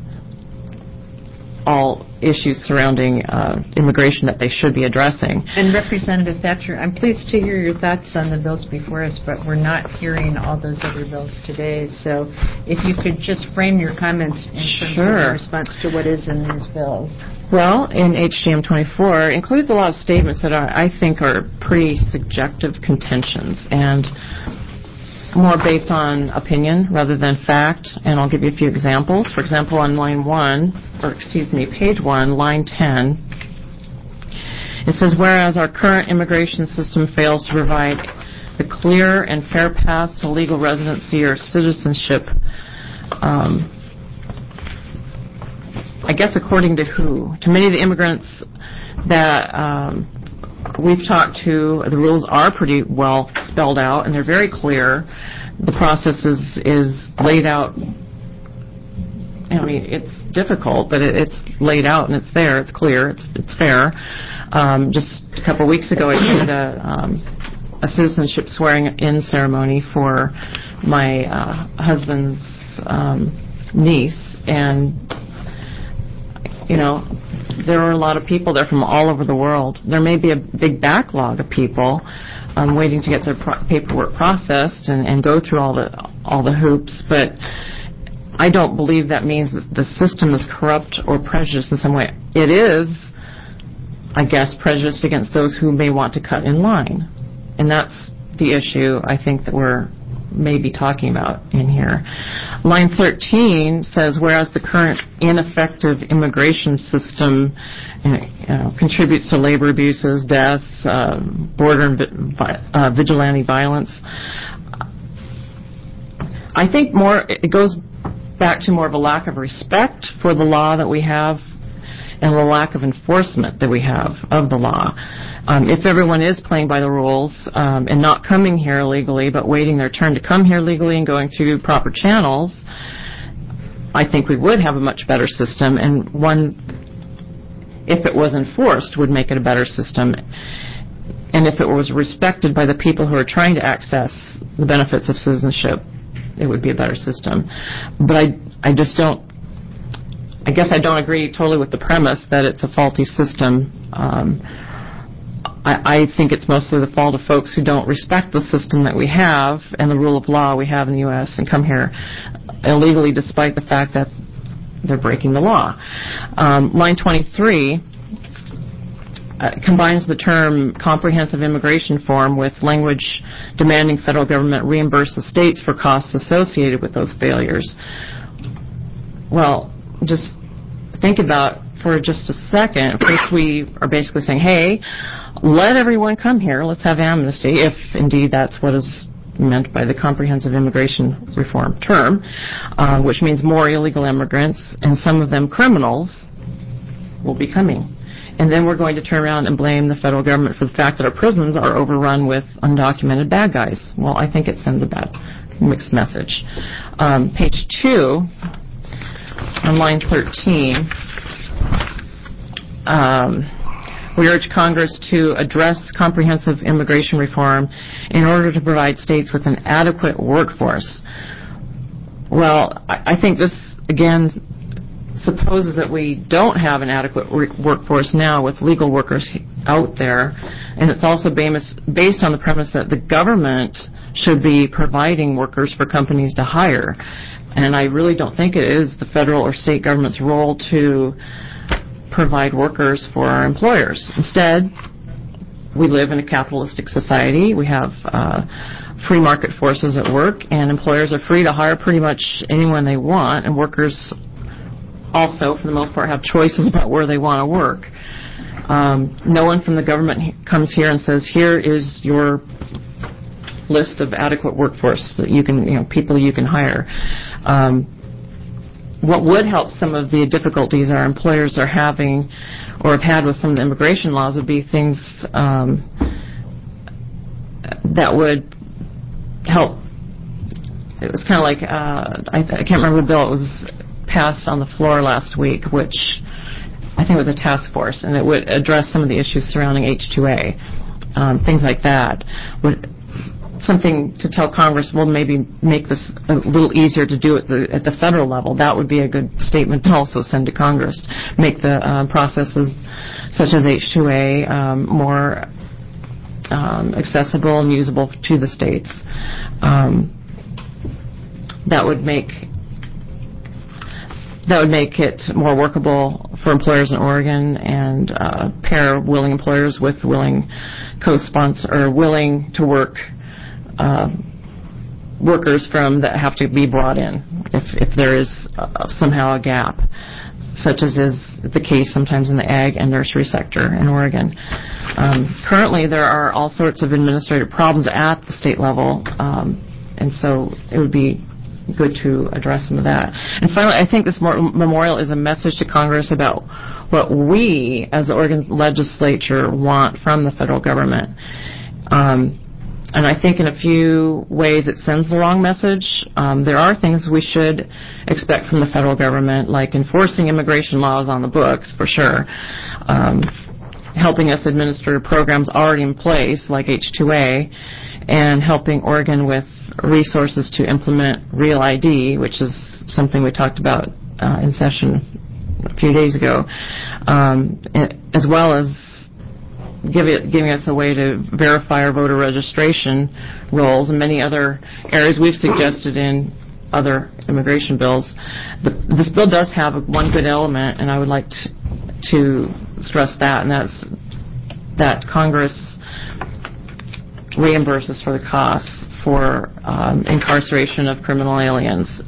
S8: all issues surrounding immigration that they should be addressing.
S1: And Representative Thatcher, I'm pleased to hear your thoughts on the bills before us, but we're not hearing all those other bills today. So if you could just frame your comments in terms of your response to what is in these bills.
S8: Well, in HJM 24, it includes a lot of statements that I think are pretty subjective contentions and more based on opinion rather than fact, and I'll give you a few examples. For example, on page 1, line 10, it says, whereas our current immigration system fails to provide the clear and fair path to legal residency or citizenship, I guess according to who? To many of the immigrants that we've talked to, the rules are pretty well spelled out, and they're very clear. The process is laid out. It's difficult, but it's laid out, and it's there. It's clear. It's fair. Just a couple of weeks ago, I did a citizenship swearing-in ceremony for my husband's niece, and there are a lot of people there from all over the world. There may be a big backlog of people waiting to get their paperwork processed and go through all the hoops, but I don't believe that means that the system is corrupt or prejudiced in some way. It is, I guess, prejudiced against those who may want to cut in line, and that's the issue I think that we're may be talking about in here. Line 13 says, whereas the current ineffective immigration system contributes to labor abuses, deaths, border and vigilante violence. I think it goes back to more of a lack of respect for the law that we have and the lack of enforcement that we have of the law. If everyone is playing by the rules and not coming here illegally but waiting their turn to come here legally and going through proper channels, I think we would have a much better system, and one, if it was enforced, would make it a better system. And if it was respected by the people who are trying to access the benefits of citizenship, it would be a better system. But I just don't, I guess I don't agree totally with the premise that it's a faulty system. I think it's mostly the fault of folks who don't respect the system that we have and the rule of law we have in the U.S. and come here illegally despite the fact that they're breaking the law. Line 23 combines the term comprehensive immigration form with language demanding federal government reimburse the states for costs associated with those failures. Well, just think about for just a second. First, we are basically saying, hey, let everyone come here. Let's have amnesty, if indeed that's what is meant by the comprehensive immigration reform term, which means more illegal immigrants, and some of them criminals, will be coming. And then we're going to turn around and blame the federal government for the fact that our prisons are overrun with undocumented bad guys. Well, I think it sends a bad mixed message. Page 2, on line 13, we urge Congress to address comprehensive immigration reform in order to provide states with an adequate workforce. Well, I think this, again, supposes that we don't have an adequate workforce now with legal workers out there, and it's also based on the premise that the government should be providing workers for companies to hire. And I really don't think it is the federal or state government's role to provide workers for our employers. Instead, we live in a capitalistic society. We have free market forces at work, and employers are free to hire pretty much anyone they want, and workers also, for the most part, have choices about where they want to work. No one from the government comes here and says, here is your list of adequate workforce that you can, people you can hire. What would help some of the difficulties our employers are having or have had with some of the immigration laws would be things that would help. It was kind of like, I can't remember the bill, it was passed on the floor last week, which I think was a task force, and it would address some of the issues surrounding H-2A, things like that. Something to tell Congress, well, maybe make this a little easier to do at the federal level. That would be a good statement to also send to Congress. Make the processes such as H-2A more accessible and usable to the states. That would make it more workable for employers in Oregon and pair willing employers with willing co-sponsor or willing to work workers that have to be brought in if there is somehow a gap, such as is the case sometimes in the ag and nursery sector in Oregon. Currently, there are all sorts of administrative problems at the state level, and so it would be good to address some of that. And finally, I think this memorial is a message to Congress about what we, as the Oregon legislature, want from the federal government. And I think in a few ways it sends the wrong message. There are things we should expect from the federal government, like enforcing immigration laws on the books, for sure, helping us administer programs already in place, like H-2A, and helping Oregon with resources to implement Real ID, which is something we talked about in session a few days ago, as well as giving us a way to verify our voter registration rolls and many other areas we've suggested in other immigration bills. But this bill does have one good element, and I would like to stress that, and that's that Congress reimburses for the costs for incarceration of criminal aliens.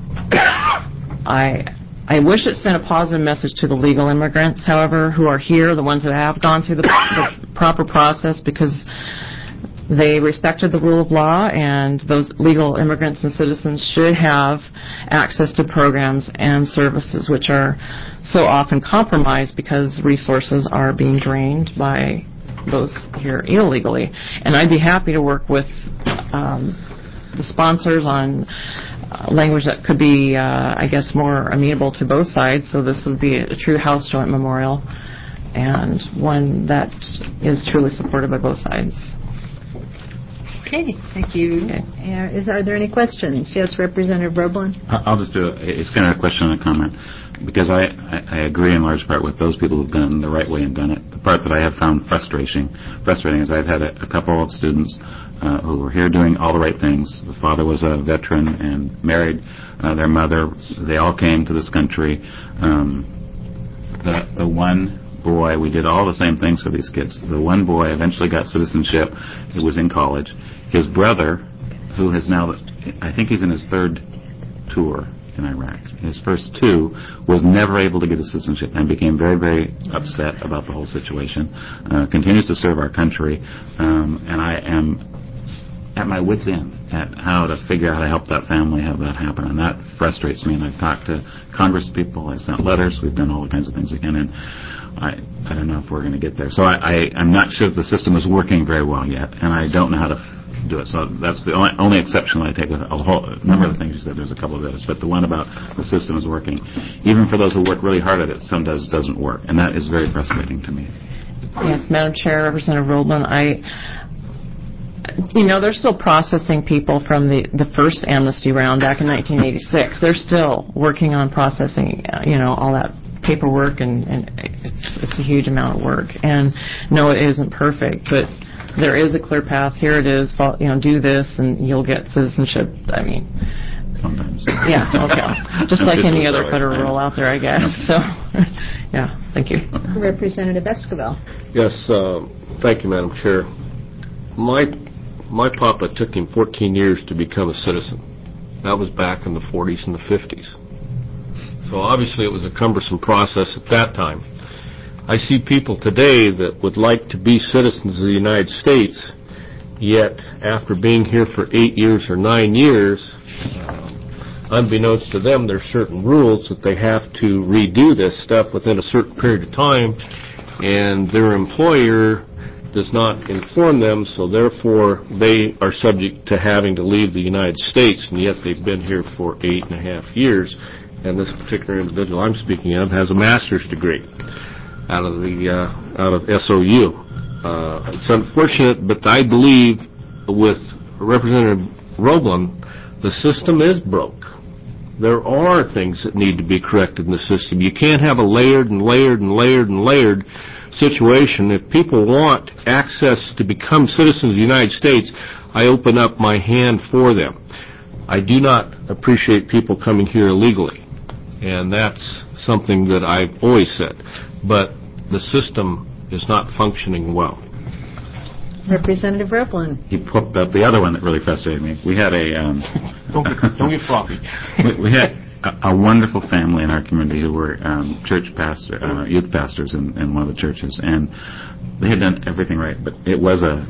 S8: I wish it sent a positive message to the legal immigrants, however, who are here, the ones who have gone through the proper process, because they respected the rule of law, and those legal immigrants and citizens should have access to programs and services which are so often compromised because resources are being drained by those here illegally. And I'd be happy to work with the sponsors on language that could be, I guess, more amenable to both sides. So this would be a true House Joint Memorial, and one that is truly supported by both sides.
S1: Okay, thank you.
S8: Okay.
S1: Are there any questions? Yes, Representative Roblin.
S7: I'll just do it's kind of a question and a comment, because I agree in large part with those people who've done it the right way and done it. The part that I have found frustrating is I've had a couple of students who were here doing all the right things. The father was a veteran and married their mother. They all came to this country. The one boy, we did all the same things for these kids. The one boy eventually got citizenship. He was in college. His brother, who has now, I think he's in his third tour in Iraq. His first two was never able to get a citizenship and became very, very upset about the whole situation. Continues to serve our country, and I am at my wit's end at how to figure out how to help that family have that happen, and that frustrates me. And I've talked to Congress people, I've sent letters, we've done all the kinds of things we can, and I don't know if we're going to get there. So I'm not sure if the system is working very well yet, and I don't know how to do it. So that's the only exception I take with a whole number of the things you said. There's a couple of those, but the one about the system is working. Even for those who work really hard at it, sometimes it doesn't work, and that is very frustrating to me.
S8: Yes, Madam Chair, Representative Roblin, they're still processing people from the first amnesty round back in 1986. They're still working on processing, all that paperwork, and it's a huge amount of work. And no, it isn't perfect, but there is a clear path. Here it is. Do this, and you'll get citizenship. I mean,
S7: sometimes.
S8: Yeah. Okay. Just like any other federal rule out there, I guess. So, yeah. Thank you,
S1: Representative Esquivel.
S4: Yes. Thank you, Madam Chair. My papa took him 14 years to become a citizen. That was back in the 40s and the 50s. So obviously it was a cumbersome process at that time. I see people today that would like to be citizens of the United States, yet after being here for 8 years or 9 years, unbeknownst to them, there's certain rules that they have to redo this stuff within a certain period of time, and their employer does not inform them, so therefore they are subject to having to leave the United States, and yet they've been here for 8.5 years. And this particular individual I'm speaking of has a master's degree out of SOU. It's unfortunate, but I believe with Representative Roblin, the system is broke. There are things that need to be corrected in the system. You can't have a layered and layered and layered and layered situation. If people want access to become citizens of the United States, I open up my hand for them. I do not appreciate people coming here illegally, and that's something that I've always said. But the system is not functioning well.
S1: Representative Roblin.
S7: He put up the other one that really frustrated me. We had
S4: Don't get floppy.
S7: we had a wonderful family in our community who were youth pastors in one of the churches, and they had done everything right, but it was a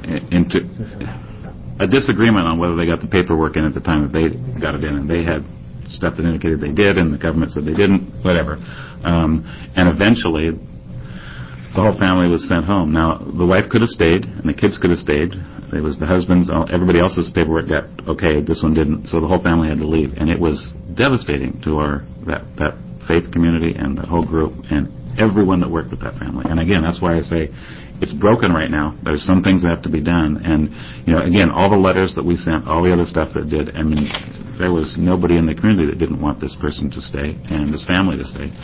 S7: disagreement on whether they got the paperwork in at the time that they got it in, and they had stuff that indicated they did, and the government said they didn't, whatever. And eventually, the whole family was sent home. Now, the wife could have stayed, and the kids could have stayed. It was the husband's, everybody else's paperwork got okay, this one didn't, so the whole family had to leave. And it was devastating to that faith community and the whole group and everyone that worked with that family. And again, that's why I say it's broken right now. There's some things that have to be done. And, again, all the letters that we sent, all the other stuff that did, I mean, there was nobody in the community that didn't want this person to stay and this family to stay.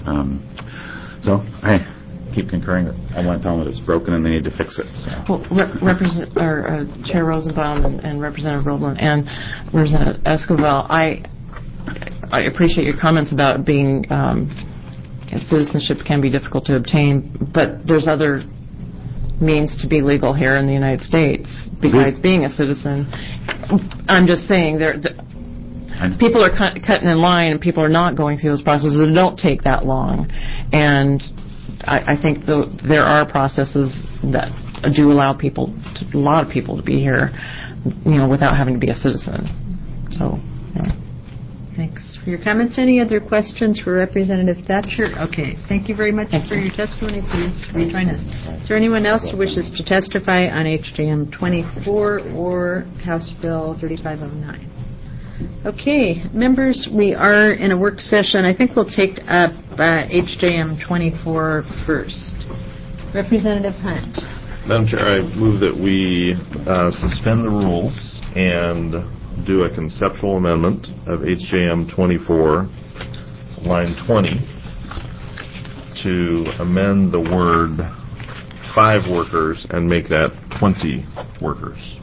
S7: So I keep concurring that I want to tell them that it's broken and they need to fix it. So.
S8: Well, Chair Rosenbaum and Representative Roblin and Representative Esquivel, I appreciate your comments about being citizenship can be difficult to obtain, but there's other means to be legal here in the United States, besides being a citizen. I'm just saying people are cutting in line, and people are not going through those processes that don't take that long. And I think there are processes that do allow a lot of people to be here, without having to be a citizen. So,
S1: Thanks for your comments. Any other questions for Representative Thatcher? Okay, thank you very much for your testimony. Please rejoin us. Is there anyone else who wishes to testify on HJM 24 or House Bill 3509? Okay, members, we are in a work session. I think we'll take up HJM 24 first. Representative Hunt.
S11: Madam Chair, I move that we suspend the rules and do a conceptual amendment of HJM 24, line 20, to amend the word 5 workers and make that 20 workers.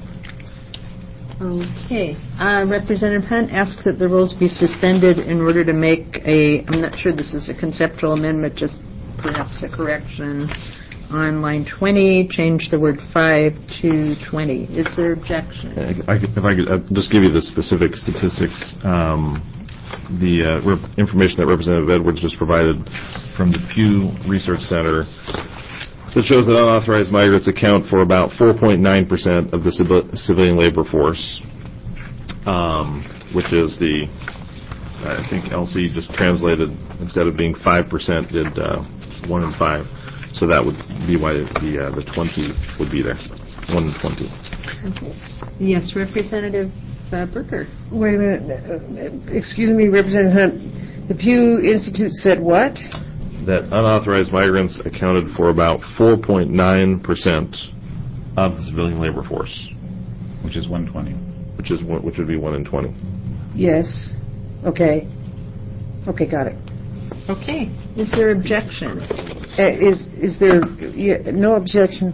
S1: Okay. Representative Hunt asks that the rules be suspended in order to make I'm not sure this is a conceptual amendment, just perhaps a correction. On line 20, change the word 5 to 20. Is there objection?
S11: If I could just give you the specific statistics, the information that Representative Edwards just provided from the Pew Research Center that shows that unauthorized migrants account for about 4.9% of the civilian labor force, which is I think LC just translated, instead of being 5%, did 1 in 5. So that would be why the 20 would be there, 1 in 20.
S1: Okay. Yes, Representative Berger.
S6: Wait a minute. Excuse me, Representative Hunt. The Pew Institute said what?
S11: That unauthorized migrants accounted for about 4.9% of the civilian labor force,
S7: which is 120.
S11: Which would be 1 in 20.
S6: Yes. Okay. Okay, got it.
S1: Okay. Is there objection?
S6: Is there no objection?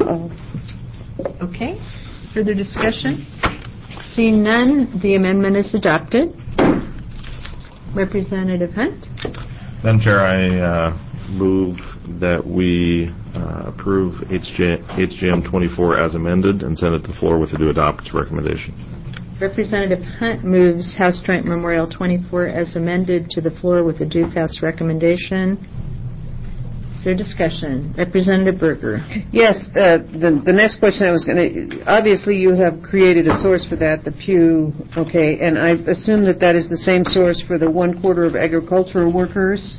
S1: Okay. Further discussion? Seeing none, the amendment is adopted. Representative Hunt.
S11: Madam Chair, I move that we approve HJM 24 as amended and send it to the floor with the to adopt recommendation.
S1: Representative Hunt moves House Joint Memorial 24 as amended to the floor with a due pass recommendation. Is there discussion? Representative Berger.
S6: Yes, the next question I was going to, obviously you have created a source for that, the Pew, okay, and I assume that is the same source for the 1/4 of agricultural workers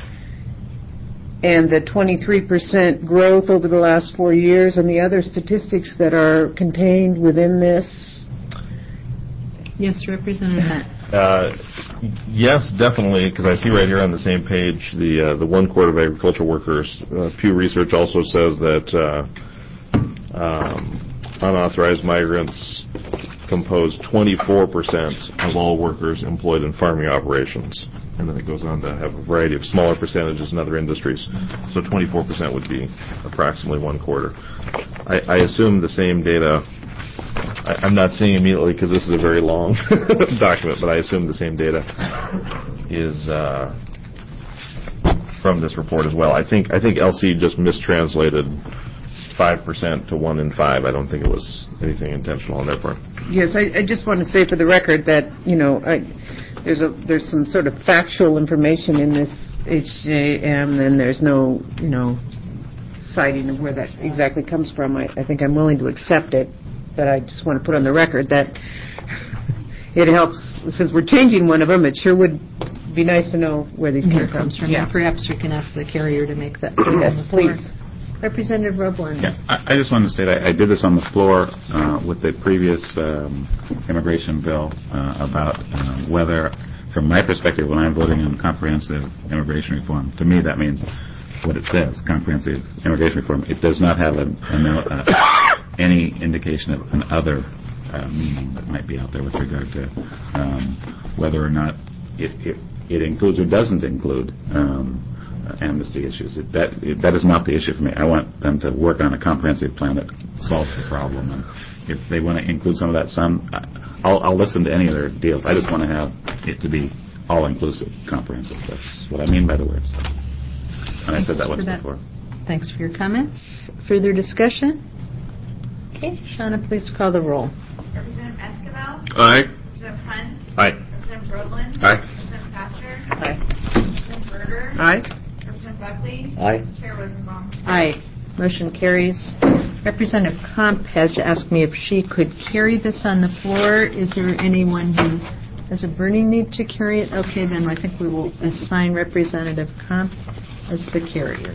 S6: and the 23% growth over the last 4 years and the other statistics that are contained within this.
S1: Yes, Representative Hunt.
S11: Yes, definitely, because I see right here on the same page the 1/4 of agricultural workers. Pew Research also says that unauthorized migrants compose 24% of all workers employed in farming operations. And then it goes on to have a variety of smaller percentages in other industries. So 24% would be approximately 1/4. I assume the same data. I'm not seeing immediately because this is a very long document, but I assume the same data is from this report as well. I think LC just mistranslated 5% to 1 in 5. I don't think it was anything intentional on their part.
S6: Yes, I just want to say for the record that there's some sort of factual information in this HJM, and there's no citing of where that exactly comes from. I think I'm willing to accept it. But I just want to put on the record that it helps, since we're changing one of them, it sure would be nice to know where these
S1: comes from. Yeah. Perhaps we can ask the carrier to make that clear.
S6: Yes, please.
S1: Representative Roblin.
S7: Yeah, I just wanted to state I did this on the floor with the previous immigration bill about whether, from my perspective, when I'm voting on comprehensive immigration reform, to me that means what it says, comprehensive immigration reform. It does not have any indication of an other meaning that might be out there with regard to whether or not it includes or doesn't include amnesty issues. That is not the issue for me. I want them to work on a comprehensive plan that solves the problem. And if they want to include some of that, I'll listen to any of their deals. I just want to have it to be all-inclusive, comprehensive. That's what I mean by the words. And I said that once before.
S1: Thanks for your comments. Further discussion? Okay, Shauna, please call the roll.
S12: Representative Esquivel?
S4: Aye.
S12: Representative Hunt?
S7: Aye.
S12: Representative Brotland?
S7: Aye.
S12: Representative Thatcher?
S1: Aye.
S12: Representative Berger?
S6: Aye.
S12: Representative Buckley?
S5: Aye.
S12: Chair Rosenbaum?
S1: Aye. Motion carries. Representative Comp has asked me if she could carry this on the floor. Is there anyone who has a burning need to carry it? Okay, then I think we will assign Representative Comp as the carrier.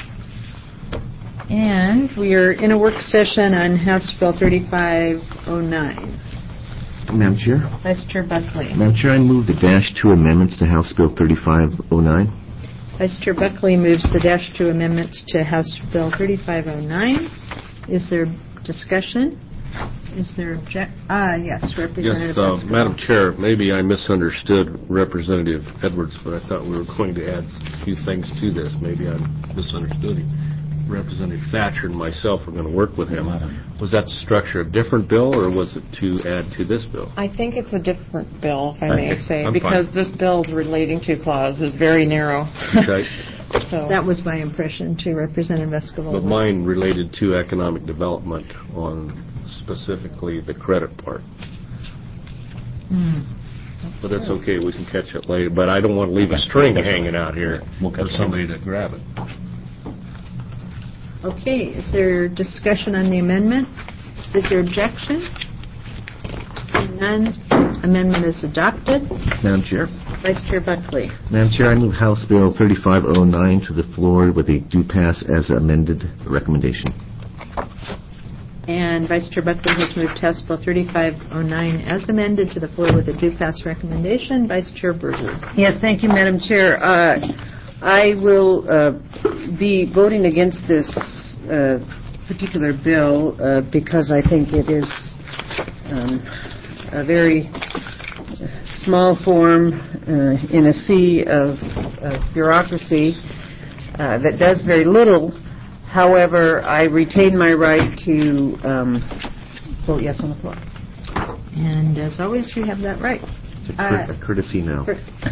S1: And we are in a work session on House Bill 3509.
S5: Madam Chair?
S1: Vice Chair Buckley.
S5: Madam Chair, I move the -2 amendments to House Bill 3509.
S1: Vice Chair Buckley moves the -2 amendments to House Bill 3509. Is there discussion? Is there yes, Representative
S4: Yes,
S1: Esquivel.
S4: Madam Chair, maybe I misunderstood Representative Edwards, but I thought we were going to add a few things to this. Maybe I misunderstood him. Representative Thatcher and myself are going to work with him. Was that to structure a different bill, or was it to add to this bill?
S8: I think it's a different bill, if I may
S4: Okay,
S8: say,
S4: I'm
S8: because
S4: fine.
S8: this bill's relating to clause is very narrow.
S4: Okay.
S8: So
S1: That was my impression to Representative Esquivel.
S4: But mine related to economic development on specifically the credit part. But that's okay, we can catch it later. But I don't want to leave a string hanging out here for somebody to grab it.
S1: Okay, is there discussion on the amendment? Is there objection? Seeing none, amendment is adopted.
S5: Madam Chair?
S1: Vice Chair Buckley.
S5: Madam Chair, I move House Bill 3509 to the floor with a do pass as amended recommendation.
S1: And Vice Chair Buckley has moved House Bill 3509 as amended to the floor with a due pass recommendation. Vice Chair Berger.
S6: Yes, thank you, Madam Chair. I will be voting against this particular bill because I think it is a very small form in a sea of bureaucracy that does very little. However, I retain my right to vote yes on the floor.
S1: And as always, you have that right.
S5: It's a courtesy now.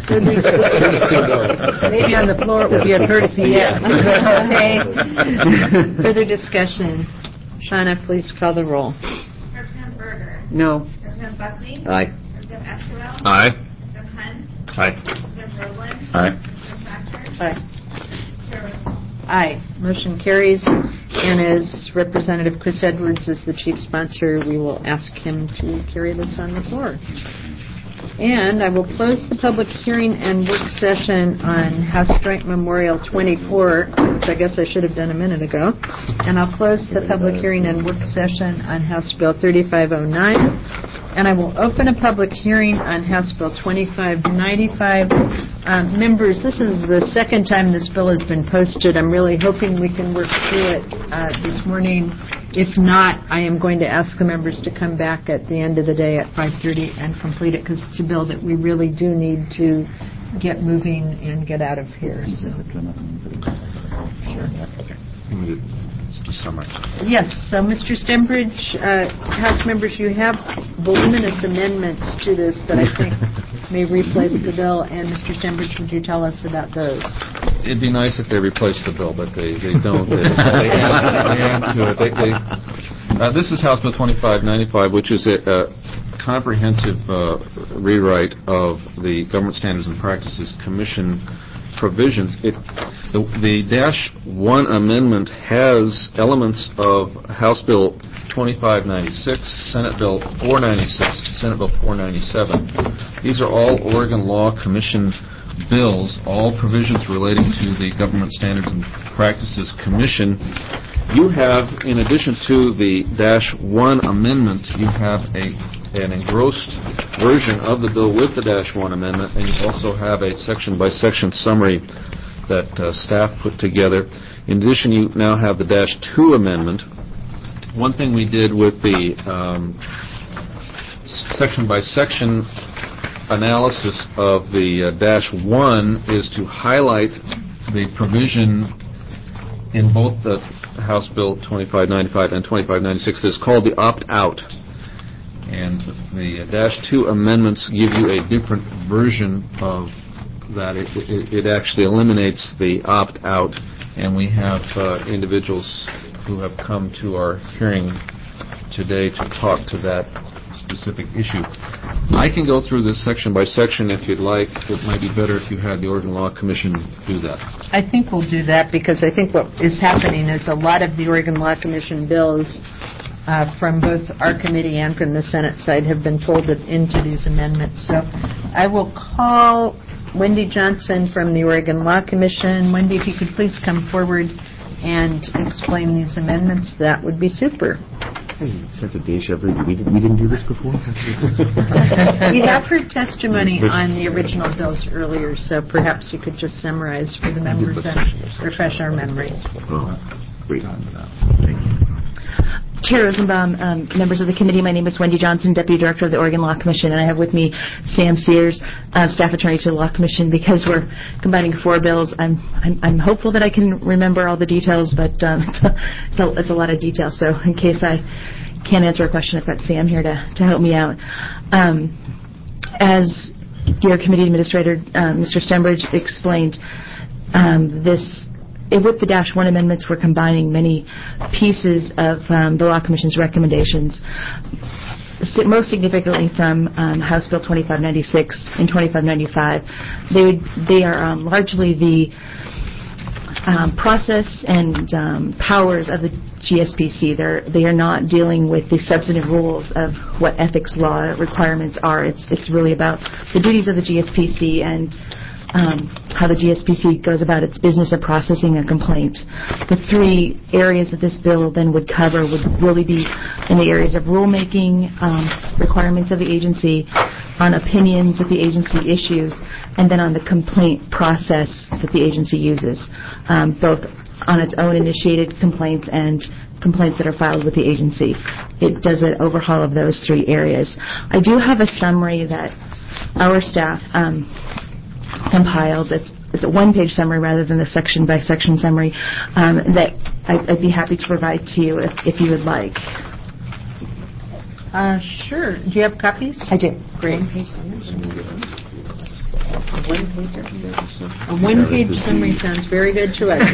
S6: Maybe on the floor it would be a courtesy yes.
S1: Okay. Further discussion. Shauna, please call the roll.
S12: Representative Berger?
S6: No.
S12: Representative Buckley?
S5: Aye.
S12: Representative Esquivel?
S4: Aye.
S12: Representative Hunt?
S7: Aye.
S12: Representative Brotland?
S7: Aye.
S12: Representative Thatcher?
S1: Aye.
S12: Chair Rosenbaum?
S1: Aye. Motion carries. And as Representative Chris Edwards is the chief sponsor, we will ask him to carry this on the floor. And I will close the public hearing and work session on House Joint Memorial 24, which I guess I should have done a minute ago. And I'll close the public hearing and work session on House Bill 3509. And I will open a public hearing on House Bill 2595. Members, this is the second time this bill has been posted. I'm really hoping we can work through it this morning. If not, I am going to ask the members to come back at the end of the day at 5:30 and complete it, because it's a bill that we really do need to get moving and get out of here. So.
S7: Just summarize.
S1: Yes, so Mr. Stembridge, House members, you have voluminous amendments to this that I think may replace the bill, and Mr. Stembridge, would you tell us about those?
S4: It'd be nice if they replaced the bill, but they don't. They add to it. This is House Bill 2595, which is a comprehensive rewrite of the Government Standards and Practices Commission provisions. The -1 amendment has elements of House Bill 2596, Senate Bill 496, Senate Bill 497. These are all Oregon Law Commission bills, all provisions relating to the Government Standards and Practices Commission. You have, in addition to the -1 amendment, you have an engrossed version of the bill with the -1 amendment, and you also have a section-by-section summary that staff put together. In addition, you now have the -2 amendment. One thing we did with the section-by-section analysis of the -1 is to highlight the provision in both the House Bill 2595 and 2596 that's called the opt-out. And the -2 amendments give you a different version of that it actually eliminates the opt-out, and we have individuals who have come to our hearing today to talk to that specific issue. I can go through this section by section if you'd like. It might be better if you had the Oregon Law Commission do that.
S1: I think we'll do that because I think what is happening is a lot of the Oregon Law Commission bills from both our committee and from the Senate side have been folded into these amendments. So I will call Wendy Johnson from the Oregon Law Commission. Wendy, if you could please come forward and explain these amendments, that would be super.
S5: Sense of deja vu. We didn't do this before?
S1: We have heard testimony on the original bills earlier, so perhaps you could just summarize for the members and refresh our memory.
S5: Oh, great. Thank you.
S13: Chair Rosenbaum, members of the committee, my name is Wendy Johnson, Deputy Director of the Oregon Law Commission, and I have with me Sam Sears, Staff Attorney to the Law Commission. Because we're combining 4 bills, I'm hopeful that I can remember all the details, but it's a lot of detail. So in case I can't answer a question, I've got Sam here to help me out. As your committee administrator, Mr. Stenbridge, explained, with the -1 amendments, we're combining many pieces of the Law Commission's recommendations, most significantly from House Bill 2596 and 2595. They are largely the process and powers of the GSPC. They are not dealing with the substantive rules of what ethics law requirements are. It's really about the duties of the GSPC and how the GSPC goes about its business of processing a complaint. The 3 areas that this bill then would cover would really be in the areas of rulemaking, requirements of the agency, on opinions that the agency issues, and then on the complaint process that the agency uses, both on its own initiated complaints and complaints that are filed with the agency. It does an overhaul of those 3 areas. I do have a summary that our staff compiled. It's a 1-page summary rather than the section-by-section summary that I'd be happy to provide to you if you would like.
S1: Sure. Do you have copies?
S13: I do.
S1: Great. A one-page summary sounds very good to us.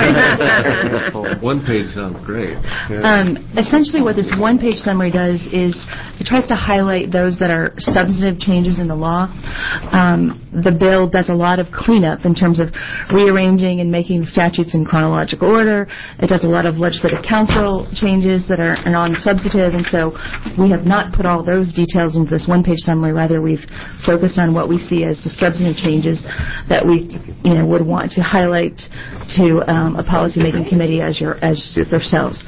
S4: 1 page sounds great.
S13: Essentially what this 1-page summary does is it tries to highlight those that are substantive changes in the law. The bill does a lot of cleanup in terms of rearranging and making the statutes in chronological order. It does a lot of legislative counsel changes that are non-substantive, and so we have not put all those details into this 1-page summary. Rather, we've focused on what we see as the substantive changes that we would want to highlight to a policymaking committee as yourselves.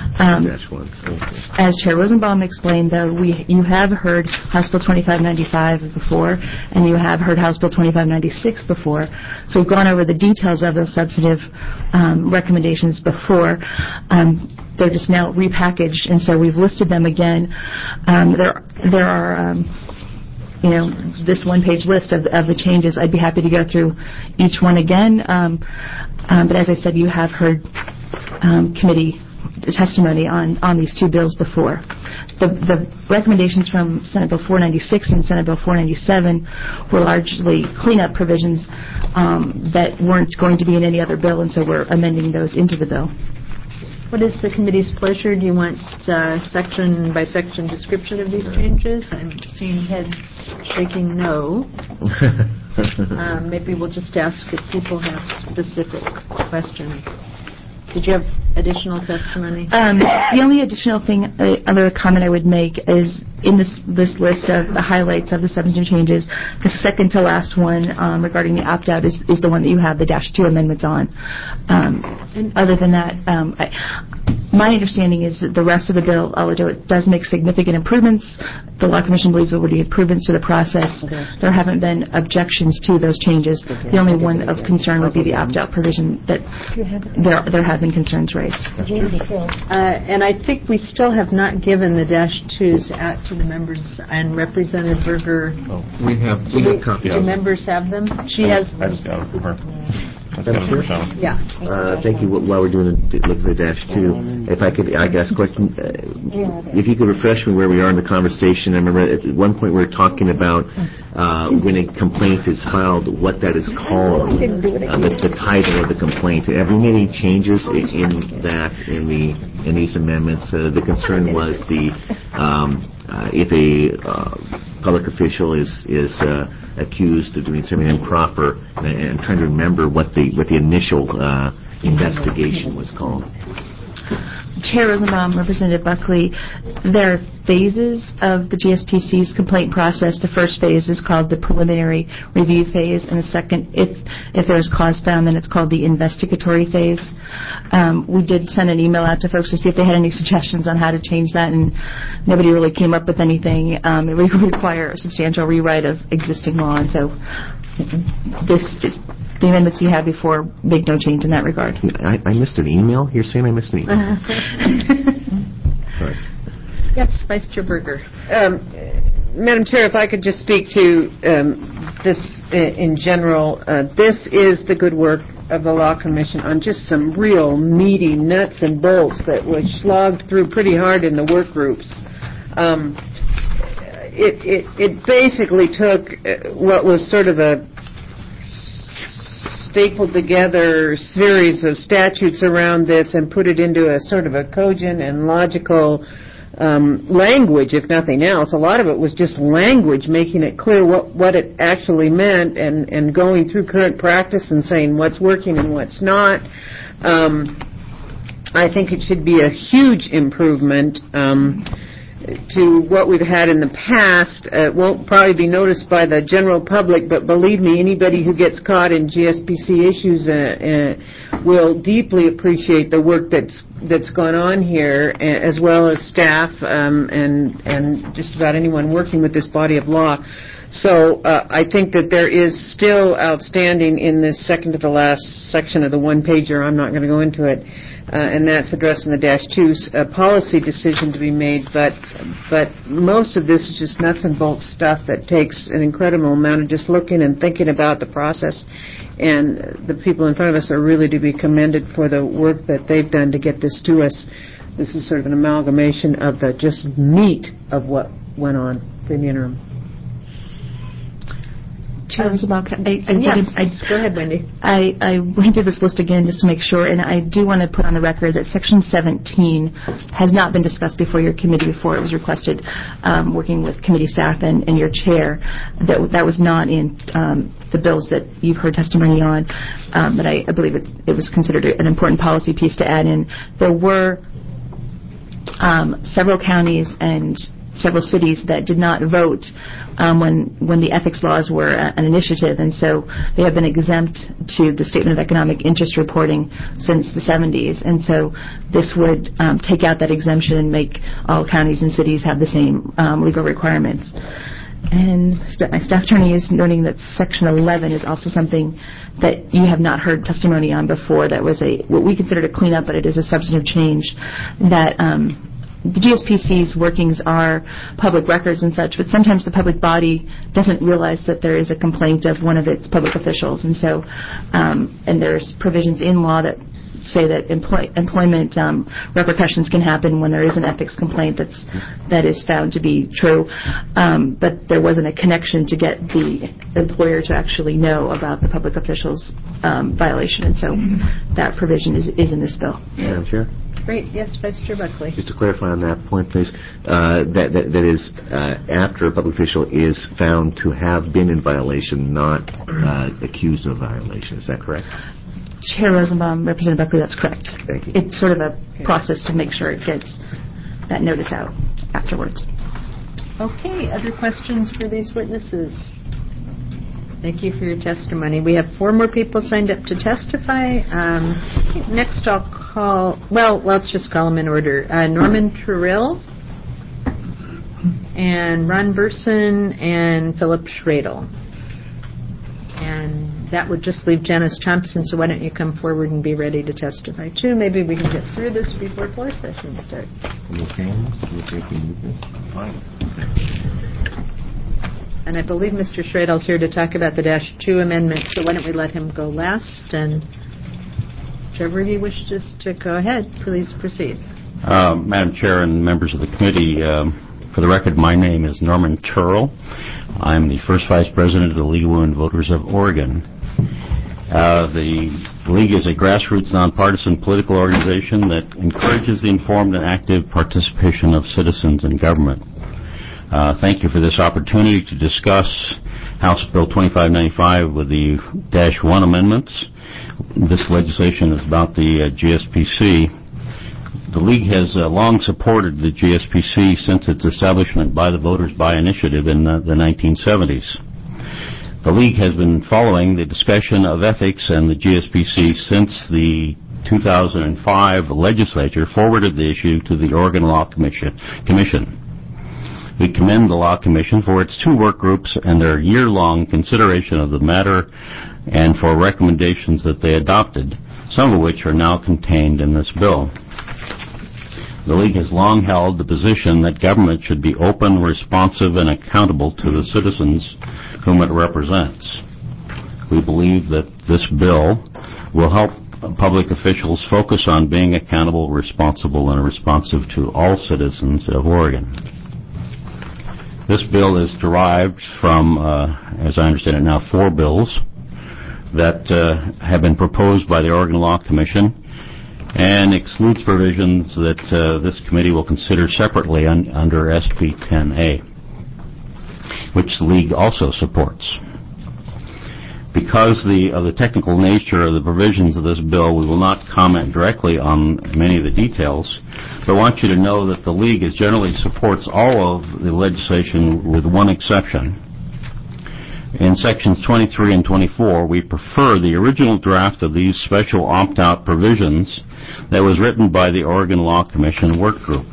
S13: As Chair Rosenbaum explained, though, you have heard House Bill 2595 before, and you have heard House Bill 2596 before. So we've gone over the details of those substantive recommendations before. They're just now repackaged, and so we've listed them again. There are this 1-page list of the changes. I'd be happy to go through each one again. But as I said, you have heard committee testimony on these 2 bills before. The recommendations from Senate Bill 496 and Senate Bill 497 were largely cleanup provisions that weren't going to be in any other bill, and so we're amending those into the bill.
S1: What is the committee's pleasure? Do you want section-by-section description of these changes? I'm seeing heads shaking no. Maybe we'll just ask if people have specific questions. Did you have additional testimony?
S13: The only additional other comment I would make is in this list of the highlights of the substantive changes, the second to last one regarding the opt-out is the one that you have the -2 amendments on. Other than that, my understanding is that the rest of the bill, although it does make significant improvements, the Law Commission believes there would be improvements to the process. There haven't been objections to those changes. The only one of concern would be the opt-out provision that there have been concerns raised.
S1: And I think we still have not given the -2s out to the members, and Representative Berger.
S4: We have copies.
S1: Do members have them? She has.
S7: I just got it from her.
S5: Madam Chair?
S1: Yeah.
S5: Thank you. While we're doing looking for -2, if I could, I guess, question, if you could refresh me where we are in the conversation. I remember at one point we were talking about when a complaint is filed, what that is called, the title of the complaint. Have we made any changes in that in these amendments? The concern was if a public official is accused of doing something improper, and I'm trying to remember what the initial investigation was called.
S13: Chair Rosenbaum, Representative Buckley, there are phases of the GSPC's complaint process. The first phase is called the preliminary review phase, and the second, if there's cause found, then it's called the investigatory phase. We did send an email out to folks to see if they had any suggestions on how to change that, and nobody really came up with anything. It would require a substantial rewrite of existing law, and so the amendments you had before make no change in that regard.
S5: I missed an email? You're saying I missed an email? Sorry.
S1: Yes, Vice Chair Berger.
S6: Madam Chair, if I could just speak to this in general. This is the good work of the Law Commission on just some real meaty nuts and bolts that was slogged through pretty hard in the work groups. It basically took what was sort of a stapled together series of statutes around this and put it into a sort of a cogent and logical language, if nothing else. A lot of it was just language, making it clear what it actually meant, and going through current practice and saying what's working and what's not. I think it should be a huge improvement to what we've had in the past. It won't probably be noticed by the general public, but believe me, anybody who gets caught in GSPC issues will deeply appreciate the work that's gone on here, as well as staff and just about anyone working with this body of law. So I think that there is still outstanding in this second to the last section of the one-pager. I'm not going to go into it. And that's addressing the -2's policy decision to be made, but most of this is just nuts and bolts stuff that takes an incredible amount of just looking and thinking about the process, and the people in front of us are really to be commended for the work that they've done to get this to us. This is sort of an amalgamation of the just meat of what went on in the interim.
S13: Chair Rosenbaum,
S1: yes, go ahead, Wendy.
S13: I went through this list again just to make sure, and I do want to put on the record that Section 17 has not been discussed before your committee before it was requested, working with committee staff and your chair. That was not in the bills that you've heard testimony on, but I believe it was considered an important policy piece to add in. There were several counties and several cities that did not vote when the ethics laws were an initiative, and so they have been exempt to the Statement of Economic Interest reporting since the 70s, and so this would take out that exemption and make all counties and cities have the same legal requirements. And my staff attorney is noting that Section 11 is also something that you have not heard testimony on before. That was what we considered a cleanup, but it is a substantive change that the GSPC's workings are public records and such, but sometimes the public body doesn't realize that there is a complaint of one of its public officials, and so and there's provisions in law that say that employment repercussions can happen when there is an ethics complaint that is found to be true, but there wasn't a connection to get the employer to actually know about the public official's violation, and so that provision is in this bill.
S5: Madam Chair?
S1: Great. Yes, Vice Chair Buckley.
S5: Just to clarify on that point, please, that is after a public official is found to have been in violation, not accused of violation. Is that correct?
S13: Chair Rosenbaum, Representative Buckley, that's correct.
S5: Thank you.
S13: It's sort of a process to make sure it gets that notice out afterwards.
S1: Okay. Other questions for these witnesses? Thank you for your testimony. We have 4 more people signed up to testify. Next I'll call, let's just call them in order. Norman Terrill, and Ron Burson, and Philip Schradel. And that would just leave Janice Thompson, so why don't you come forward and be ready to testify too. Maybe we can get through this before floor session starts.
S5: Okay, fine.
S1: And I believe Mr. Schradel's here to talk about the -2 amendment, so why don't we let him go last, and whichever of you wishes to go ahead, please proceed.
S2: Madam Chair and members of the committee, for the record, my name is Norman Turrell. I'm the first Vice President of the League of Women Voters of Oregon. The League is a grassroots, nonpartisan political organization that encourages the informed and active participation of citizens in government. Thank you for this opportunity to discuss House Bill 2595 with the -1 amendments. This legislation is about the GSPC. The League has long supported the GSPC since its establishment by the Voters by Initiative in the 1970s. The League has been following the discussion of ethics and the GSPC since the 2005 legislature forwarded the issue to the Oregon Law Commission. We commend the Law Commission for its 2 work groups and their year-long consideration of the matter and for recommendations that they adopted, some of which are now contained in this bill. The League has long held the position that government should be open, responsive, and accountable to the citizens whom it represents. We believe that this bill will help public officials focus on being accountable, responsible, and responsive to all citizens of Oregon. This bill is derived from, as I understand it now, 4 bills that have been proposed by the Oregon Law Commission and excludes provisions that this committee will consider separately under SB 10A, which the League also supports. Because of the technical nature of the provisions of this bill, we will not comment directly on many of the details, but I want you to know that the League generally supports all of the legislation with one exception. In Sections 23 and 24, we prefer the original draft of these special opt-out provisions that was written by the Oregon Law Commission Work Group.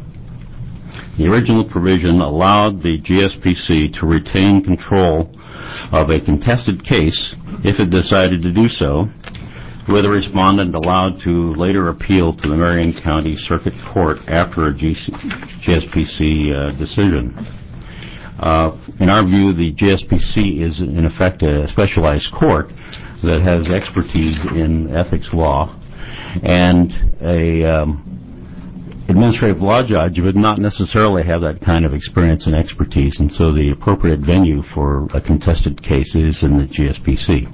S2: The original provision allowed the GSPC to retain control of a contested case if it decided to do so, with a respondent allowed to later appeal to the Marion County Circuit Court after a GSPC decision. In our view, the GSPC is, in effect, a specialized court that has expertise in ethics law, and a administrative law judge would not necessarily have that kind of experience and expertise, and so the appropriate venue for a contested case is in the GSPC.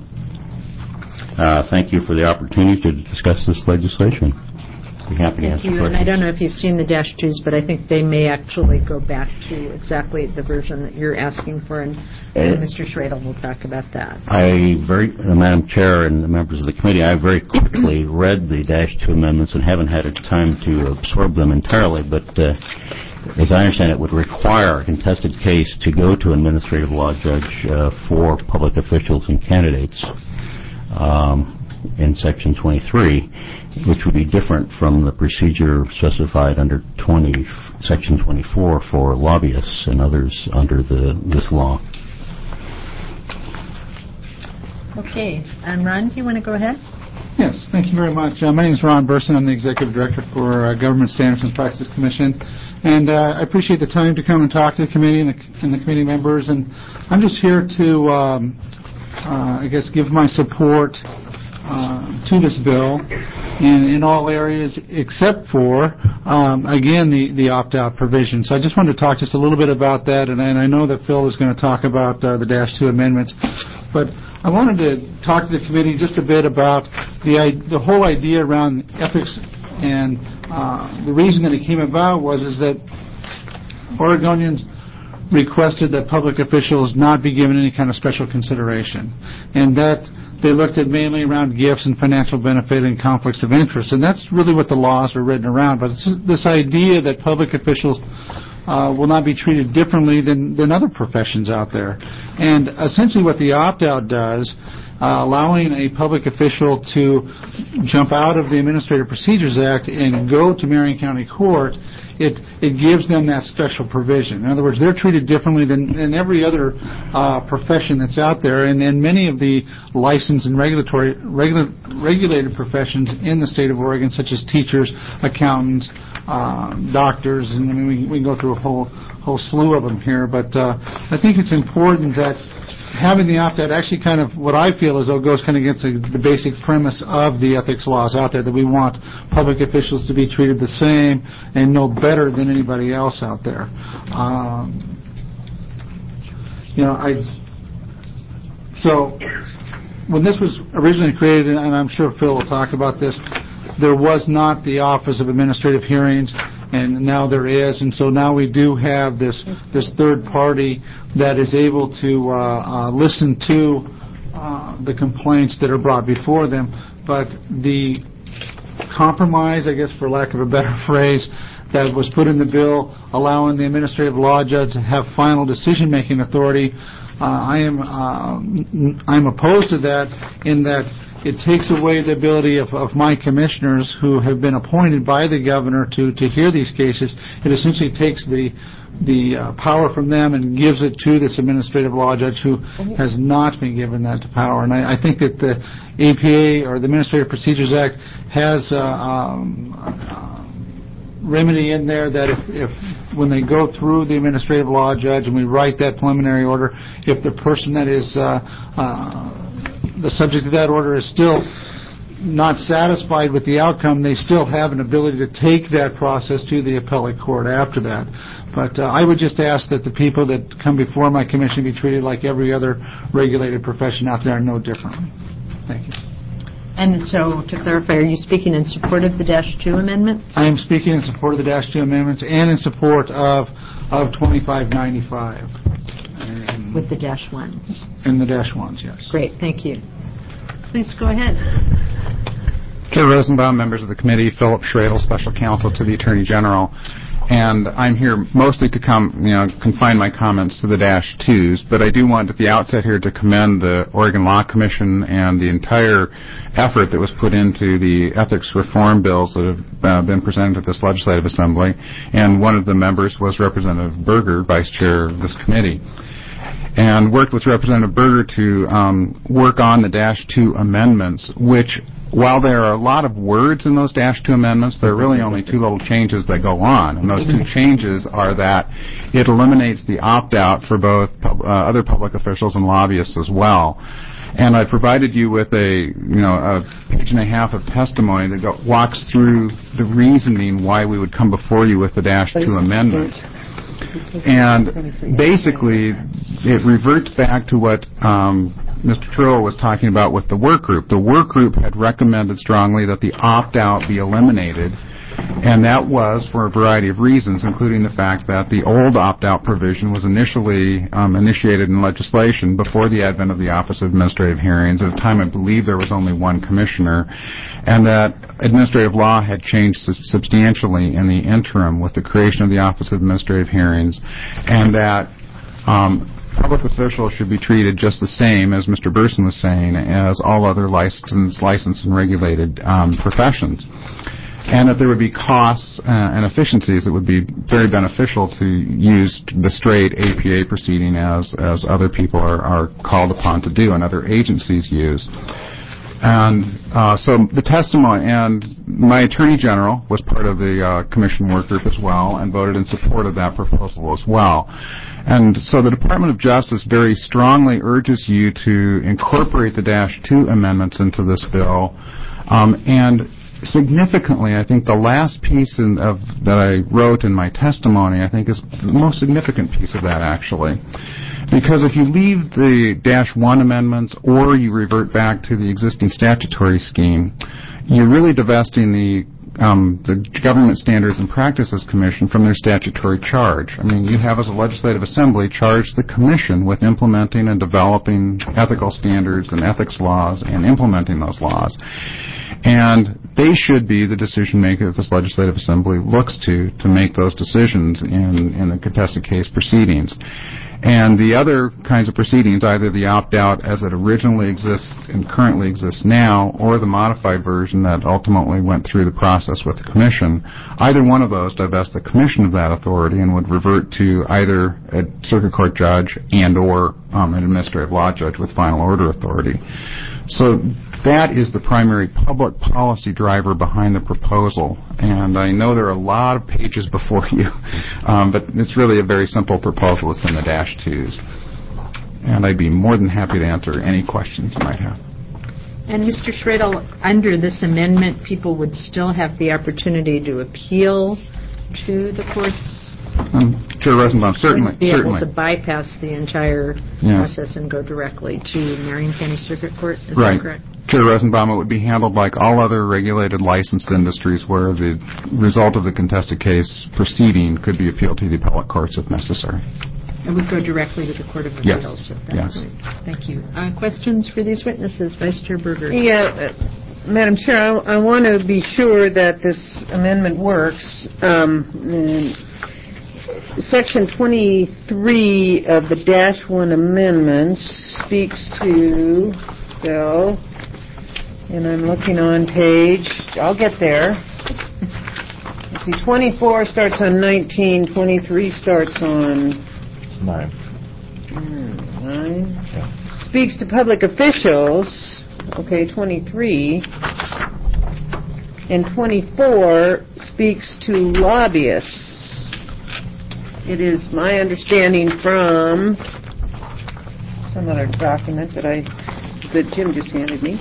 S2: Thank you for the opportunity to discuss this legislation. I'd be happy to answer questions.
S1: And I don't know if you've seen the -2s, but I think they may actually go back to exactly the version that you're asking for, and Mr. Schradel will talk about that.
S2: Madam Chair and the members of the committee, I very quickly read the -2 amendments and haven't had time to absorb them entirely, but as I understand it, would require a contested case to go to an administrative law judge for public officials and candidates in Section 23, which would be different from the procedure specified under Section 24 for lobbyists and others under this law.
S1: Okay. And Ron, do you want to go ahead?
S14: Yes, thank you very much. My name is Ron Burson. I'm the Executive Director for Government Standards and Practices Commission. And I appreciate the time to come and talk to the committee and the committee members. And I'm just here to, give my support to this bill in all areas except for, again, the opt-out provision. So I just wanted to talk just a little bit about that, and I know that Phil is going to talk about the -2 amendments. But I wanted to talk to the committee just a bit about the whole idea around ethics, and the reason that it came about is that Oregonians requested that public officials not be given any kind of special consideration, and that they looked at mainly around gifts and financial benefit and conflicts of interest, and that's really what the laws are written around. But it's this idea that public officials will not be treated differently than other professions out there. And essentially what the opt-out does, allowing a public official to jump out of the Administrative Procedures Act and go to Marion County Court, it gives them that special provision. In other words, they're treated differently than every other profession that's out there, and many of the licensed and regulated professions in the state of Oregon, such as teachers, accountants, doctors, and I mean, we can go through a whole slew of them here. But I think it's important that having the opt-out actually kind of, what I feel as though goes kind of against the basic premise of the ethics laws out there, that we want public officials to be treated the same and no better than anybody else out there. So when this was originally created, and I'm sure Phil will talk about this, there was not the Office of Administrative Hearings, and now there is, and so now we do have this third party that is able to listen to the complaints that are brought before them. But the compromise, I guess for lack of a better phrase, that was put in the bill allowing the administrative law judge to have final decision-making authority, I'm opposed to that, in that it takes away the ability of my commissioners who have been appointed by the governor to hear these cases. It essentially takes the power from them and gives it to this administrative law judge who has not been given that power. And I think that the APA, or the Administrative Procedures Act, has remedy in there that if when they go through the administrative law judge and we write that preliminary order, if the person that is the subject of that order is still not satisfied with the outcome, they still have an ability to take that process to the appellate court after that. But I would just ask that the people that come before my commission be treated like every other regulated profession out there, no differently. Thank you.
S1: And so, to clarify, are you speaking in support of the -2 amendments?
S14: I am speaking in support of the -2 amendments and in support of 2595.
S1: With the -1s?
S14: And the -1s, yes.
S1: Great, thank you. Please go ahead.
S15: Chair Rosenbaum, members of the committee, Philip Schradel, Special Counsel to the Attorney General. And I'm here mostly to confine my comments to the -2s, but I do want at the outset here to commend the Oregon Law Commission and the entire effort that was put into the ethics reform bills that have been presented to this legislative assembly. And one of the members was Representative Berger, Vice Chair of this committee, and worked with Representative Berger to work on the -2 amendments, which, while there are a lot of words in those -2 amendments, there are really only two little changes that go on. And those two changes are that it eliminates the opt-out for both other public officials and lobbyists as well. And I provided you with a page and a half of testimony that walks through the reasoning why we would come before you with the -2 amendments. And basically, it reverts back to what Mr. Turrell was talking about with the work group. The work group had recommended strongly that the opt-out be eliminated, and that was for a variety of reasons, including the fact that the old opt-out provision was initially initiated in legislation before the advent of the Office of Administrative Hearings. At the time, I believe there was only one commissioner, and that administrative law had changed substantially in the interim with the creation of the Office of Administrative Hearings, and that public officials should be treated just the same, as Mr. Burson was saying, as all other licensed and regulated professions. And that there would be costs and efficiencies that would be very beneficial to use the straight APA proceeding as other people are called upon to do and other agencies use. And so the testimony, and my Attorney General was part of the Commission work group as well and voted in support of that proposal as well. And so the Department of Justice very strongly urges you to incorporate the -2 amendments into this bill. And significantly, I think the last piece that I wrote in my testimony, I think, is the most significant piece of that, actually. Because if you leave the -1 amendments or you revert back to the existing statutory scheme, you're really divesting the Government Standards and Practices Commission from their statutory charge. I mean, you have, as a legislative assembly, charged the commission with implementing and developing ethical standards and ethics laws and implementing those laws. And they should be the decision maker that this legislative assembly looks to make those decisions in the contested case proceedings. And the other kinds of proceedings, either the opt-out as it originally exists and currently exists now, or the modified version that ultimately went through the process with the Commission, either one of those divest the Commission of that authority and would revert to either a circuit court judge and or an administrative law judge with final order authority. So that is the primary public policy driver behind the proposal. And I know there are a lot of pages before you, but it's really a very simple proposal. It's in the -2s. And I'd be more than happy to answer any questions you might have.
S1: And Mr. Schradel, under this amendment, people would still have the opportunity to appeal to the courts?
S15: Chair Rosenbaum, certainly.
S1: Be able to bypass the entire
S15: Yes.
S1: process and go directly to Marion County Circuit Court? Is
S15: Right.
S1: that correct?
S15: Chair Rosenbaum, it would be handled like all other regulated licensed industries where the result of the contested case proceeding could be appealed to the appellate courts if necessary.
S1: It would go directly to the Court of
S15: Yes.
S1: Appeals at that
S15: Yes.
S1: point. Thank you. Questions for these witnesses? Vice Chair Berger.
S6: Yeah, Madam Chair, I want to be sure that this amendment works. Section 23 of the -1 amendments speaks to, Bill, and I'm looking on page, I'll get there. Let's see, 24 starts on 19, 23 starts on
S11: 9.
S6: 9. Speaks to public officials, okay, 23. And 24 speaks to lobbyists. It is my understanding from some other document that Jim just handed me.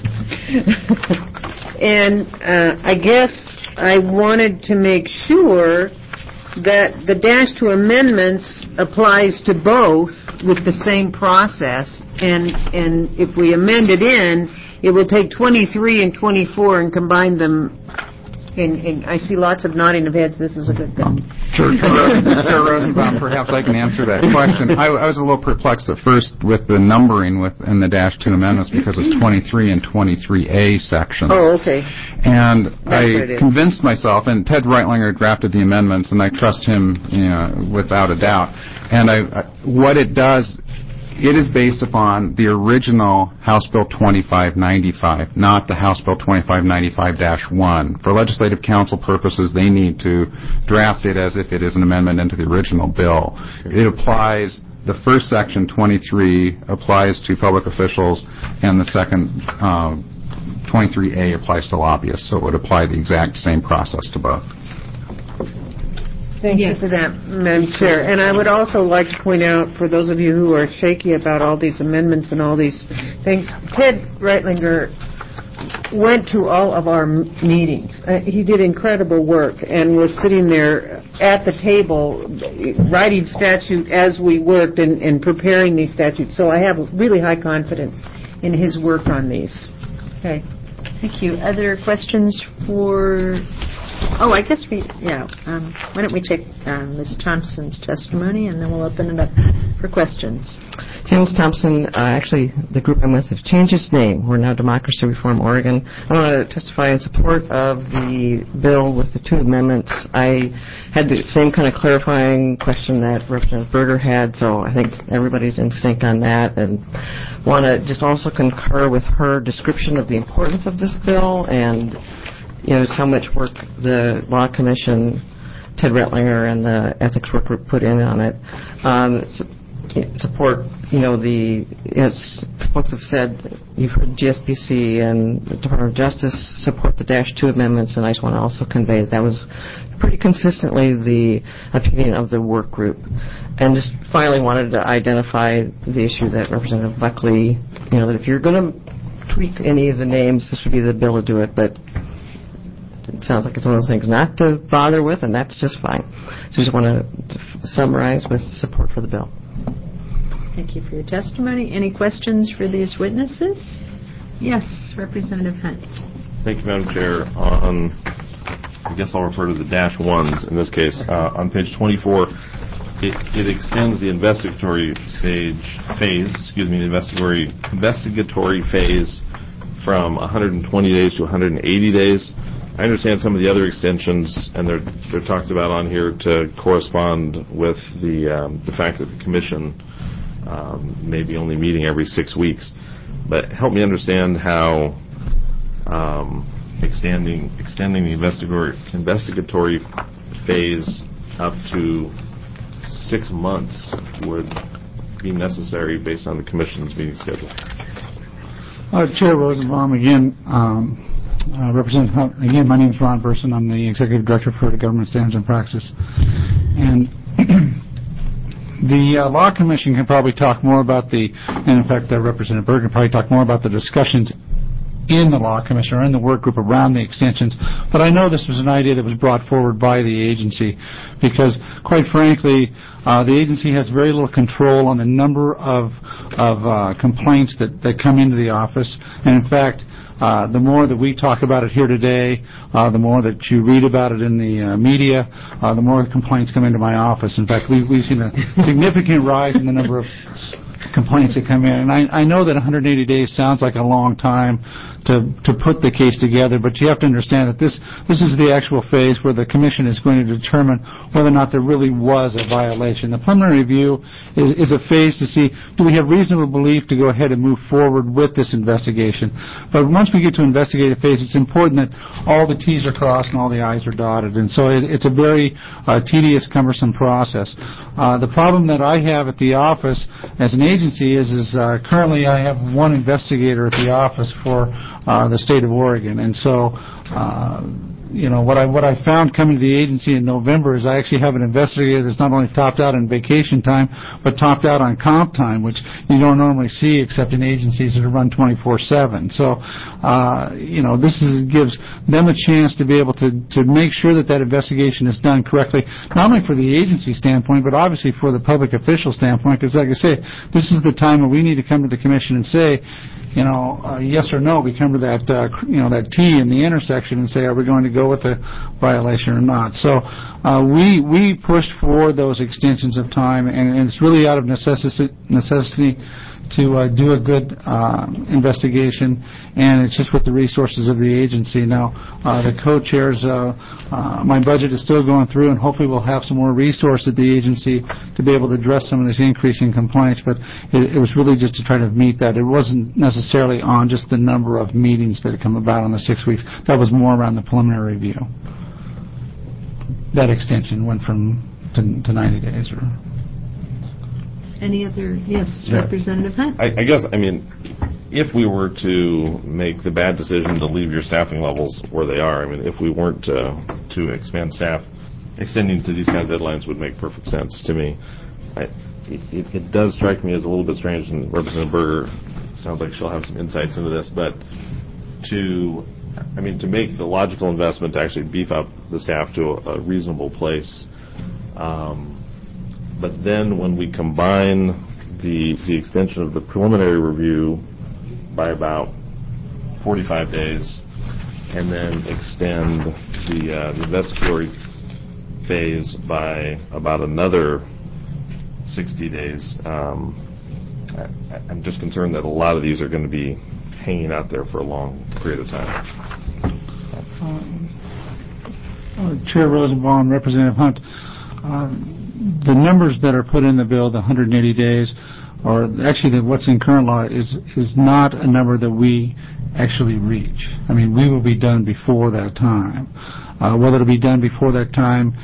S6: And I guess I wanted to make sure that the -2 amendments applies to both with the same process, and if we amend it in, it will take 23 and 24 and combine them, and I see lots of nodding of heads. This is a good thing.
S15: Sure. Chair Rosenbaum, perhaps I can answer that question. I was a little perplexed at first with the numbering within the -2 amendments because it's 23 and 23A sections.
S6: Oh, okay.
S15: And
S6: That's what it
S15: I
S6: is.
S15: convinced myself, and Ted Reitlinger drafted the amendments, and I trust him, without a doubt. And what it does, it is based upon the original House Bill 2595, not the House Bill 2595-1. For Legislative Council purposes, they need to draft it as if it is an amendment into the original bill. It applies, the first section, 23, applies to public officials, and the second, 23A, applies to lobbyists. So it would apply the exact same process to both.
S6: Thank you for that, Madam Chair. And I would also like to point out, for those of you who are shaky about all these amendments and all these things, Ted Reitlinger went to all of our meetings. He did incredible work and was sitting there at the table writing statute as we worked and preparing these statutes. So I have really high confidence in his work on these. Okay.
S1: Thank you. Other questions for... Oh, I guess why don't we take Ms. Thompson's testimony, and then we'll open it up for questions.
S16: James Thompson, actually, the group I'm with has changed its name. We're now Democracy Reform Oregon. I want to testify in support of the bill with the 2 amendments. I had the same kind of clarifying question that Representative Berger had, so I think everybody's in sync on that, and want to just also concur with her description of the importance of this bill and just how much work the Law Commission, Ted Reitlinger, and the Ethics Work Group put in on it. Support, as folks have said, you've heard GSPC and the Department of Justice support the -2 amendments, and I just want to also convey that was pretty consistently the opinion of the work group. And just finally wanted to identify the issue that Representative Buckley, that if you're going to tweak any of the names, this would be the bill to do it, but it sounds like it's one of those things not to bother with, and that's just fine. So I just want to summarize with support for the bill.
S1: Thank you for your testimony. Any questions for these witnesses? Yes, Representative Hunt.
S11: Thank you, Madam Chair. I guess I'll refer to the -1s in this case. On page 24, it extends the investigatory phase from 120 days to 180 days. I understand some of the other extensions, and they're talked about on here to correspond with the fact that the Commission may be only meeting every 6 weeks. But help me understand how extending the investigatory phase up to 6 months would be necessary based on the Commission's meeting schedule.
S14: Chair Rosenbaum, again, Representative Hunt, again, my name is Ron Burson. I'm the Executive Director for the Government Standards and Practice. And the Law Commission can probably talk more about and in fact, Representative Berg can probably talk more about the discussions in the Law Commission or in the work group around the extensions. But I know this was an idea that was brought forward by the agency because, quite frankly, the agency has very little control on the number of complaints that come into the office. And in fact, the more that we talk about it here today, the more that you read about it in the media, the more complaints come into my office. In fact, we've seen a significant rise in the number of complaints that come in. And I know that 180 days sounds like a long time to put the case together, but you have to understand that this is the actual phase where the Commission is going to determine whether or not there really was a violation. The preliminary review is a phase to see, do we have reasonable belief to go ahead and move forward with this investigation? But once we get to investigative phase, it's important that all the T's are crossed and all the I's are dotted. And so it's a very tedious, cumbersome process. The problem that I have at the office as an agency is currently I have one investigator at the office for the state of Oregon. And so, what I found coming to the agency in November is I actually have an investigator that's not only topped out on vacation time, but topped out on comp time, which you don't normally see except in agencies that are run 24/7. So, this gives them a chance to be able to make sure that investigation is done correctly, not only for the agency standpoint, but obviously for the public official standpoint, because like I say, this is the time when we need to come to the Commission and say, yes or no. We come to that, that T in the intersection and say, are we going to go with the violation or not? So we pushed for those extensions of time, and it's really out of necessity to do a good investigation, and it's just with the resources of the agency. Now, the co-chairs, my budget is still going through, and hopefully we'll have some more resource at the agency to be able to address some of this increase in complaints, but it was really just to try to meet that. It wasn't necessarily on just the number of meetings that had come about in the 6 weeks. That was more around the preliminary review. That extension went to 90 days.
S1: Any other? Yes, yeah. Representative Hunt.
S11: I guess, if we were to make the bad decision to leave your staffing levels where they are, if we weren't to expand staff, extending to these kind of deadlines would make perfect sense to me. It does strike me as a little bit strange, and Representative Berger sounds like she'll have some insights into this, but to make the logical investment to actually beef up the staff to a reasonable place. But then when we combine the extension of the preliminary review by about 45 days and then extend the investigatory phase by about another 60 days, I'm just concerned that a lot of these are going to be hanging out there for a long period of time.
S14: Chair Rosenbaum, Representative Hunt, the numbers that are put in the bill, the 180 days, or actually what's in current law is not a number that we actually reach. We will be done before that time. Whether it'll be done before that time,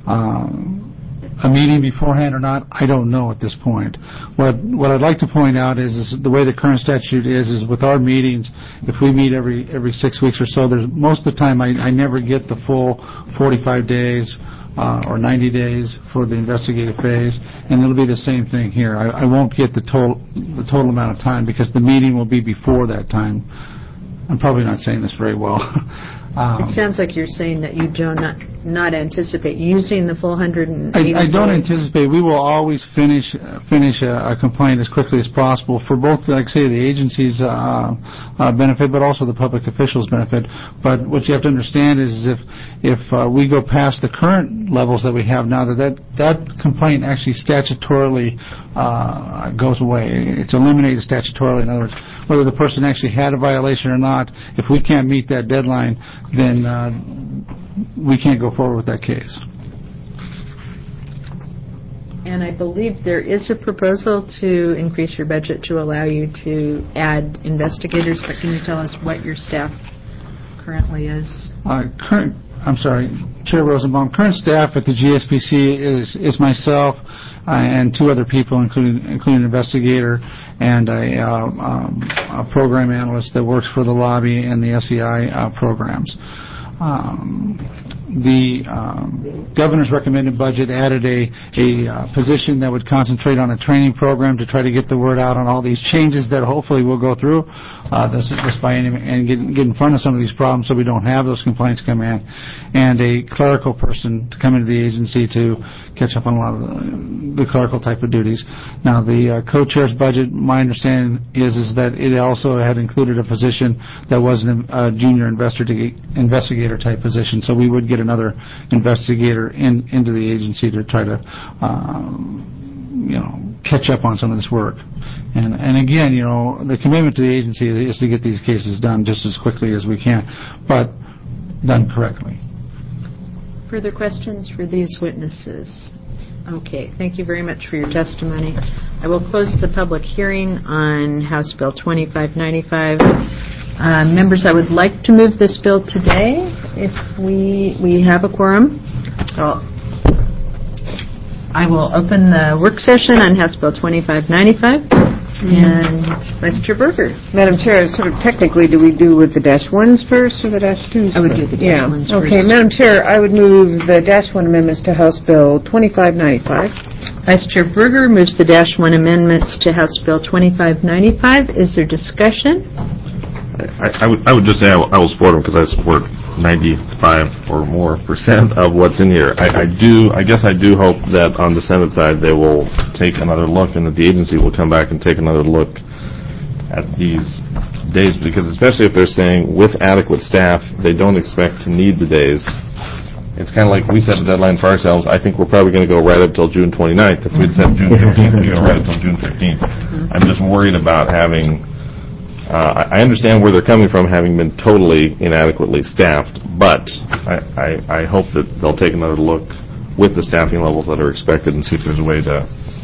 S14: a meeting beforehand or not, I don't know at this point. What I'd like to point out is the way the current statute is with our meetings, if we meet every 6 weeks or so, most of the time I never get the full 45 days or 90 days for the investigative phase, and it'll be the same thing here. I won't get the total amount of time because the meeting will be before that time. I'm probably not saying this very well.
S1: It sounds like you're saying that you do not anticipate using the full 180
S14: I don't anticipate. We will always finish a complaint as quickly as possible for both, like I say, the agency's benefit, but also the public officials' benefit. But what you have to understand is if we go past the current levels that we have now, that complaint actually statutorily goes away. It's eliminated statutorily. In other words, whether the person actually had a violation or not, if we can't meet that deadline, then we can't go forward with that case.
S1: And I believe there is a proposal to increase your budget to allow you to add investigators, but can you tell us what your staff currently is?
S14: I'm sorry, Chair Rosenbaum, current staff at the GSPC is myself and two other people, including an investigator, and a program analyst that works for the lobby and the SEI programs. The governor's recommended budget added a position that would concentrate on a training program to try to get the word out on all these changes that hopefully we'll go through this biennium and get in front of some of these problems so we don't have those complaints come in, and a clerical person to come into the agency to catch up on a lot of the clerical type of duties. Now, the co-chair's budget, my understanding is that it also had included a position that wasn't a junior investigator type position, so we would get another investigator into the agency to try to catch up on some of this work. And again, the commitment to the agency is to get these cases done just as quickly as we can, but done correctly.
S1: Further questions for these witnesses? Okay, thank you very much for your testimony. I will close the public hearing on House Bill 2595. Members, I would like to move this bill today if we have a quorum. So I will open the work session on House Bill 2595. And Vice Chair Berger.
S6: Madam Chair, sort of technically, do we do with the -1s first or the -2s?
S1: I would do the -1s first.
S6: Okay, Madam Chair, I would move the -1 amendments to House Bill 2595.
S1: Vice Chair Berger moves the -1 amendments to House Bill 2595. Is there discussion?
S11: I would just say I will support them because I support 95 or more % of what's in here. I guess I do hope that on the Senate side they will take another look and that the agency will come back and take another look at these days, because especially if they're saying with adequate staff, they don't expect to need the days. It's kind of like we set a deadline for ourselves. I think we're probably going to go right up till June 29th. If we'd set June 15th, we'd go right up till June 15th. I'm just worried about having... I understand where they're coming from, having been totally inadequately staffed, but I hope that they'll take another look with the staffing levels that are expected and see if there's a way to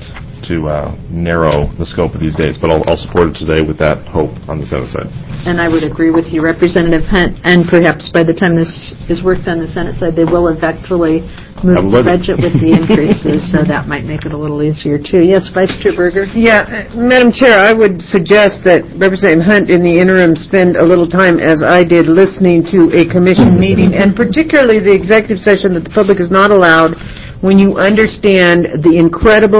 S11: narrow the scope of these days. But I'll support it today with that hope on the Senate side.
S1: And I would agree with you, Representative Hunt, and perhaps by the time this is worked on the Senate side, they will eventually move the budget with the increases, so that might make it a little easier, too. Yes, Vice Chair Berger?
S6: Yeah, Madam Chair, I would suggest that Representative Hunt in the interim spend a little time, as I did, listening to a commission meeting, and particularly the executive session that the public is not allowed, when you understand the incredible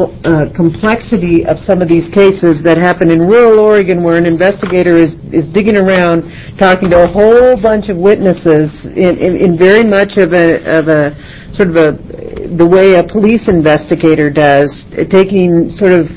S6: complexity of some of these cases that happen in rural Oregon, where an investigator is digging around, talking to a whole bunch of witnesses in very much of a sort of the way a police investigator does, taking sort of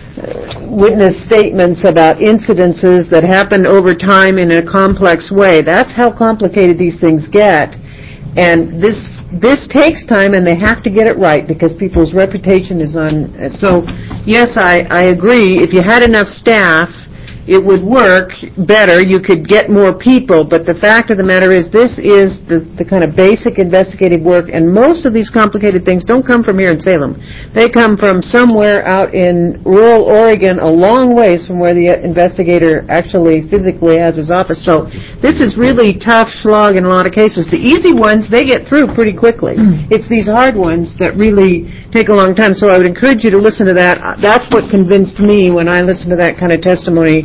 S6: witness statements about incidences that happen over time in a complex way. That's how complicated these things get. And this takes time, and they have to get it right because people's reputation is on. So, yes, I agree. If you had enough staff, it would work better. You could get more people. But the fact of the matter is, this is the kind of basic investigative work, and most of these complicated things don't come from here in Salem. They come from somewhere out in rural Oregon, a long ways from where the investigator actually physically has his office. So this is really tough slog in a lot of cases. The easy ones, they get through pretty quickly. It's these hard ones that really take a long time. So I would encourage you to listen to that. That's what convinced me when I listened to that kind of testimony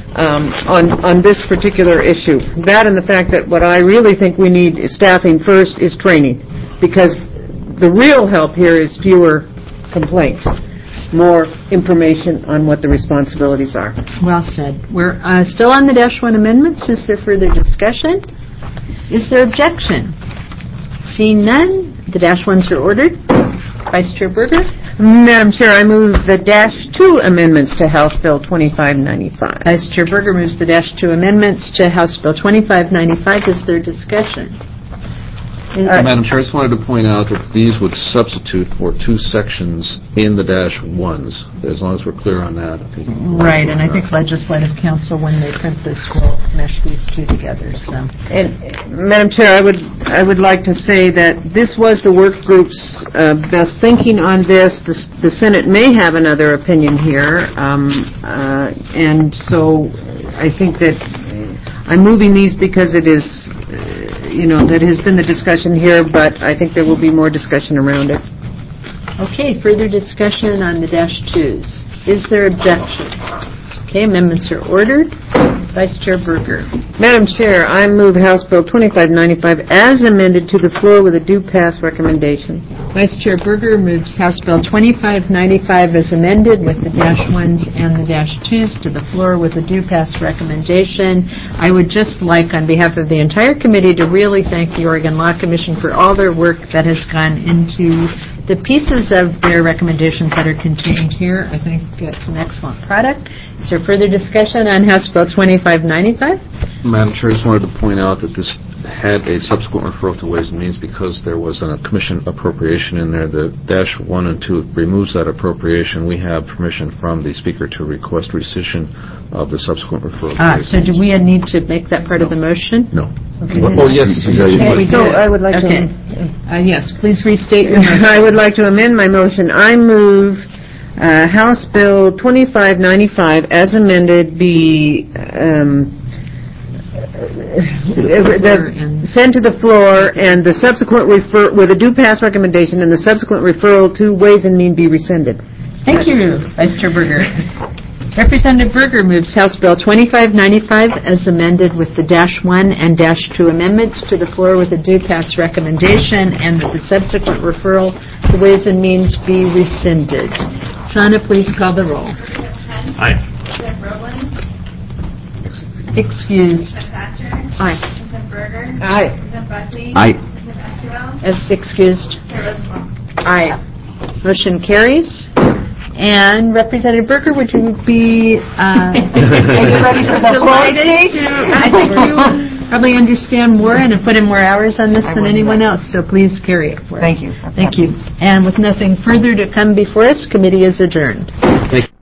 S6: on this particular issue. That and the fact that what I really think we need is staffing first is training, because the real help here is fewer complaints, more information on what the responsibilities are.
S1: Well said. We're still on the -1 amendments. Is there further discussion? Is there objection? Seeing none, the -1s are ordered. Vice Chair Berger?
S6: Madam Chair, I move the -2 amendments to House Bill 2595.
S1: Vice Chair Berger moves the -2 amendments to House Bill 2595. Is there discussion?
S4: Madam Chair, I just wanted to point out that these would substitute for 2 sections in the -1s, as long as we're clear on that. I think
S1: right, and I think Legislative Council, when they print this, will mesh these 2 together. So,
S6: and Madam Chair, I would like to say that this was the work group's best thinking on this. The Senate may have another opinion here, and so I think that I'm moving these because it is, that has been the discussion here, but I think there will be more discussion around it.
S1: Okay, further discussion on the -2s. Is there objection? Okay, amendments are ordered. Vice Chair Berger.
S6: Madam Chair, I move House Bill 2595 as amended to the floor with a due pass recommendation.
S1: Vice Chair Berger moves House Bill 2595 as amended with the -1s and the -2s to the floor with a due pass recommendation. I would just like, on behalf of the entire committee, to really thank the Oregon Law Commission for all their work that has gone into the pieces of their recommendations that are contained here. I think it's an excellent product. Is there further discussion on House Bill 2595?
S4: Madam Chair, I just wanted to point out that this had a subsequent referral to Ways and Means because there was a commission appropriation in there. The -1 and 2 removes that appropriation. We have permission from the Speaker to request rescission of the subsequent referral.
S1: So do we need to make that part of the motion?
S4: No.
S1: Okay.
S4: Oh, yes.
S6: So I would like
S1: Okay.
S6: to...
S1: Yes, please restate your motion.
S6: I would like to amend my motion. I move House Bill 2595 as amended be sent to the floor and the subsequent with a due pass recommendation and the subsequent referral to Ways and Means be rescinded.
S1: Thank you, Vice Chair Berger. Representative Berger moves House Bill 2595 as amended with the -1 and -2 amendments to the floor with a due pass recommendation and that the subsequent referral to Ways and Means be rescinded. Shauna, please call the roll.
S12: Aye. Representative Rowland.
S1: Excused.
S12: Representative Thatcher.
S1: Aye.
S12: Representative Berger.
S6: Aye.
S12: Representative Buckley.
S5: Aye.
S12: Representative Esquivel.
S1: As excused.
S12: Chair Rosenbaum.
S1: Aye. Motion carries. And Representative Berger, would you be are you ready for the vote? I think you probably understand more and have put in more hours on this than anyone else, so please carry it for us.
S6: Thank you.
S1: Thank you. And with nothing further to come before us, committee is adjourned.
S5: Thank you.